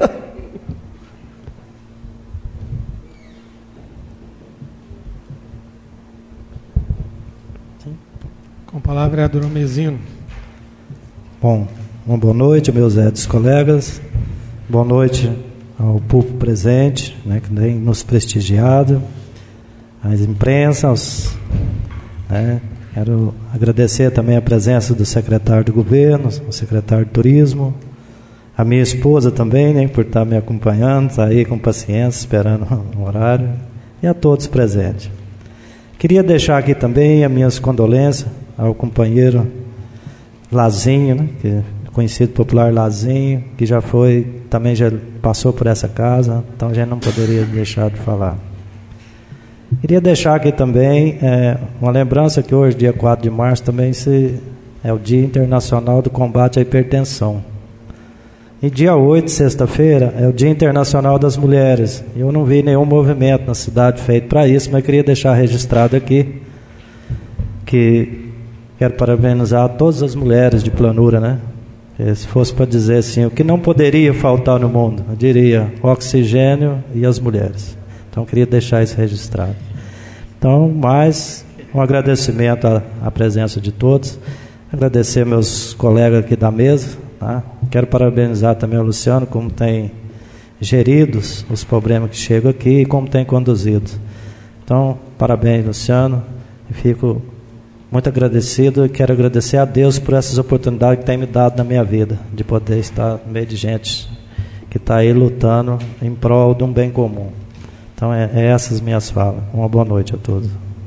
Com a palavra, vereador Omezino. Bom, uma boa noite, meus colegas. Boa noite ao público presente, né, que tem nos prestigiado, às imprensas, né. Quero agradecer também a presença do secretário de governo, o secretário de turismo, a minha esposa também, né, por estar me acompanhando, está aí com paciência, esperando o horário, e a todos presentes. Queria deixar aqui também as minhas condolências ao companheiro Lazinho, né, que é conhecido popular Lazinho, que já passou por essa casa, então a gente não poderia deixar de falar. Queria deixar aqui também uma lembrança que hoje, dia 4 de março, também é o Dia Internacional do Combate à Hipertensão. E dia 8, sexta-feira, é o Dia Internacional das Mulheres. Eu não vi nenhum movimento na cidade feito para isso, mas queria deixar registrado aqui que quero parabenizar todas as mulheres de Planura, né? Se fosse para dizer assim, o que não poderia faltar no mundo, eu diria oxigênio e as mulheres. Então, queria deixar isso registrado. Então, mais um agradecimento à presença de todos. Agradecer meus colegas aqui da mesa. Tá? Quero parabenizar também o Luciano, como tem gerido os problemas que chegam aqui e como tem conduzido. Então, parabéns, Luciano. E fico muito agradecido e quero agradecer a Deus por essas oportunidades que tem me dado na minha vida, de poder estar no meio de gente que está aí lutando em prol de um bem comum. Então, essas minhas falas. Uma boa noite a todos.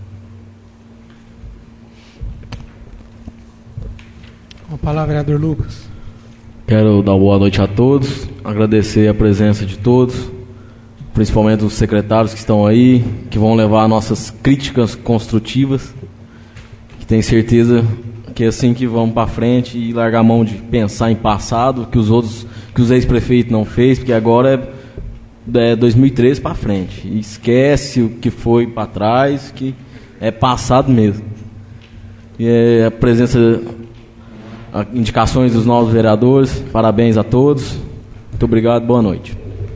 Com a palavra, vereador Lucas. Quero dar boa noite a todos, agradecer a presença de todos, principalmente os secretários que estão aí, que vão levar nossas críticas construtivas, que tenho certeza que é assim que vamos para frente e largar a mão de pensar em passado, que os ex-prefeitos não fez, porque agora é 2013 para frente. E esquece o que foi para trás, que é passado mesmo. a presença, indicações dos novos vereadores. Parabéns a todos. Muito obrigado, boa noite.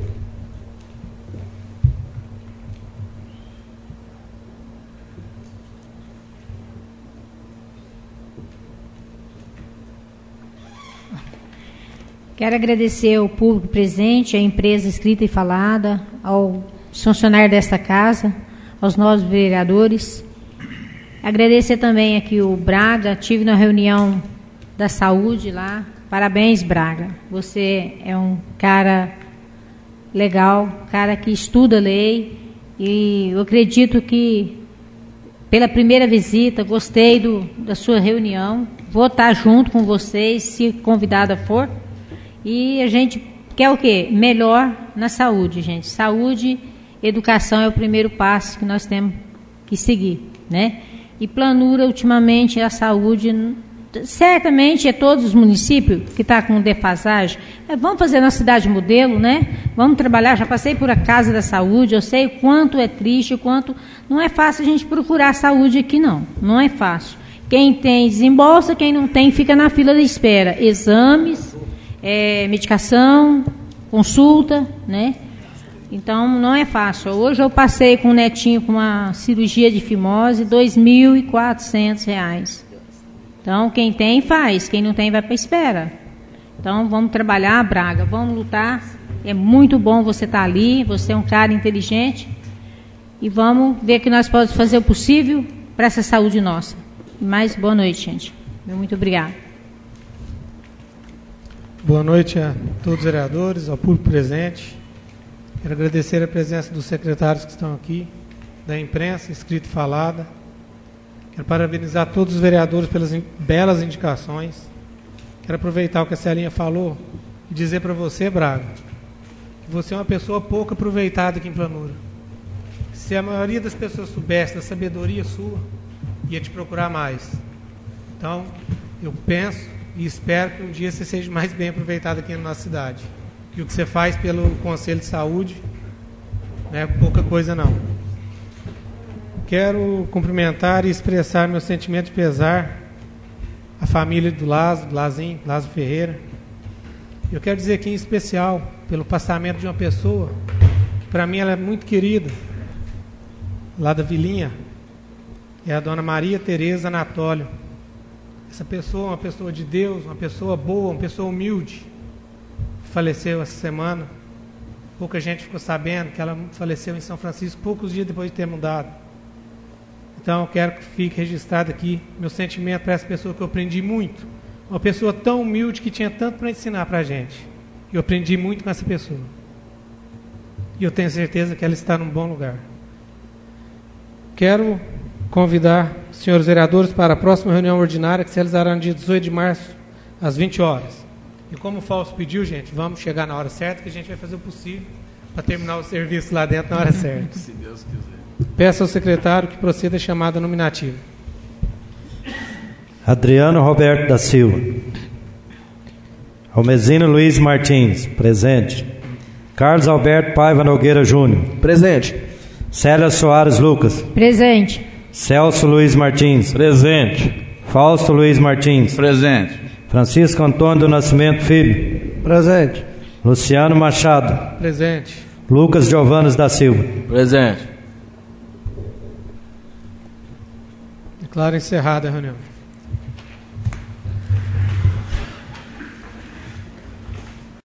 Quero agradecer ao público presente, à empresa escrita e falada, aos funcionários desta casa, aos novos vereadores. Agradecer também aqui o Braga, estive na reunião da saúde lá. Parabéns, Braga. Você é um cara legal, cara que estuda lei, e eu acredito que, pela primeira visita, gostei da sua reunião. Vou estar junto com vocês, se convidada for. E a gente quer o quê? Melhor na saúde, gente. Saúde, educação é o primeiro passo que nós temos que seguir, né? E Planura, ultimamente, a saúde, certamente é todos os municípios que estão com defasagem. Vamos fazer nossa cidade modelo, né? Vamos trabalhar, já passei por a Casa da Saúde, eu sei o quanto é triste, o quanto não é fácil a gente procurar saúde aqui, não é fácil. Quem tem desembolsa, quem não tem fica na fila de espera. Exames, medicação, consulta, né? Então não é fácil. Hoje eu passei com um netinho com uma cirurgia de fimose, R$ 2.400. Então quem tem faz, quem não tem vai para espera. Então vamos trabalhar, Braga, vamos lutar. É muito bom você estar ali, você é um cara inteligente, e vamos ver que nós podemos fazer o possível para essa saúde nossa. Mais boa noite, gente. Muito obrigada. Boa noite a todos os vereadores, ao público presente. Quero agradecer a presença dos secretários que estão aqui, da imprensa, escrita e falada. Quero parabenizar todos os vereadores pelas belas indicações. Quero aproveitar o que a Celinha falou e dizer para você, Braga, que você é uma pessoa pouco aproveitada aqui em Planura. Se a maioria das pessoas soubesse da sabedoria sua, ia te procurar mais. Então, eu penso e espero que um dia você seja mais bem aproveitado aqui na nossa cidade. E o que você faz pelo Conselho de Saúde não é pouca coisa, não. Quero cumprimentar e expressar meu sentimento de pesar à família do Lazinho, Lázaro Ferreira. Eu quero dizer aqui em especial pelo passamento de uma pessoa que para mim ela é muito querida, lá da Vilinha, é a dona Maria Tereza Anatólio. Essa pessoa é uma pessoa de Deus, uma pessoa boa, uma pessoa humilde. Faleceu essa semana. Pouca gente ficou sabendo que ela faleceu em São Francisco, poucos dias depois de ter mudado. Então eu quero que fique registrado aqui meu sentimento para essa pessoa que eu aprendi muito. Uma pessoa tão humilde que tinha tanto para ensinar para a gente. Eu aprendi muito com essa pessoa. E eu tenho certeza que ela está num bom lugar. Quero convidar os senhores vereadores para a próxima reunião ordinária, que se realizará no dia 18 de março, às 20 horas. E como o Fausto pediu, gente, vamos chegar na hora certa, que a gente vai fazer o possível para terminar o serviço lá dentro na hora certa. Se Deus quiser. Peço ao secretário que proceda a chamada nominativa. Adriano Roberto da Silva. Almezino Luiz Martins, presente. Carlos Alberto Paiva Nogueira Júnior. Presente. Célia Soares Lucas. Presente. Celso Luiz Martins. Presente. Fausto Luiz Martins. Presente. Francisco Antônio do Nascimento Filho. Presente. Luciano Machado. Presente. Lucas Giovannes da Silva. Presente. Declaro encerrada a reunião.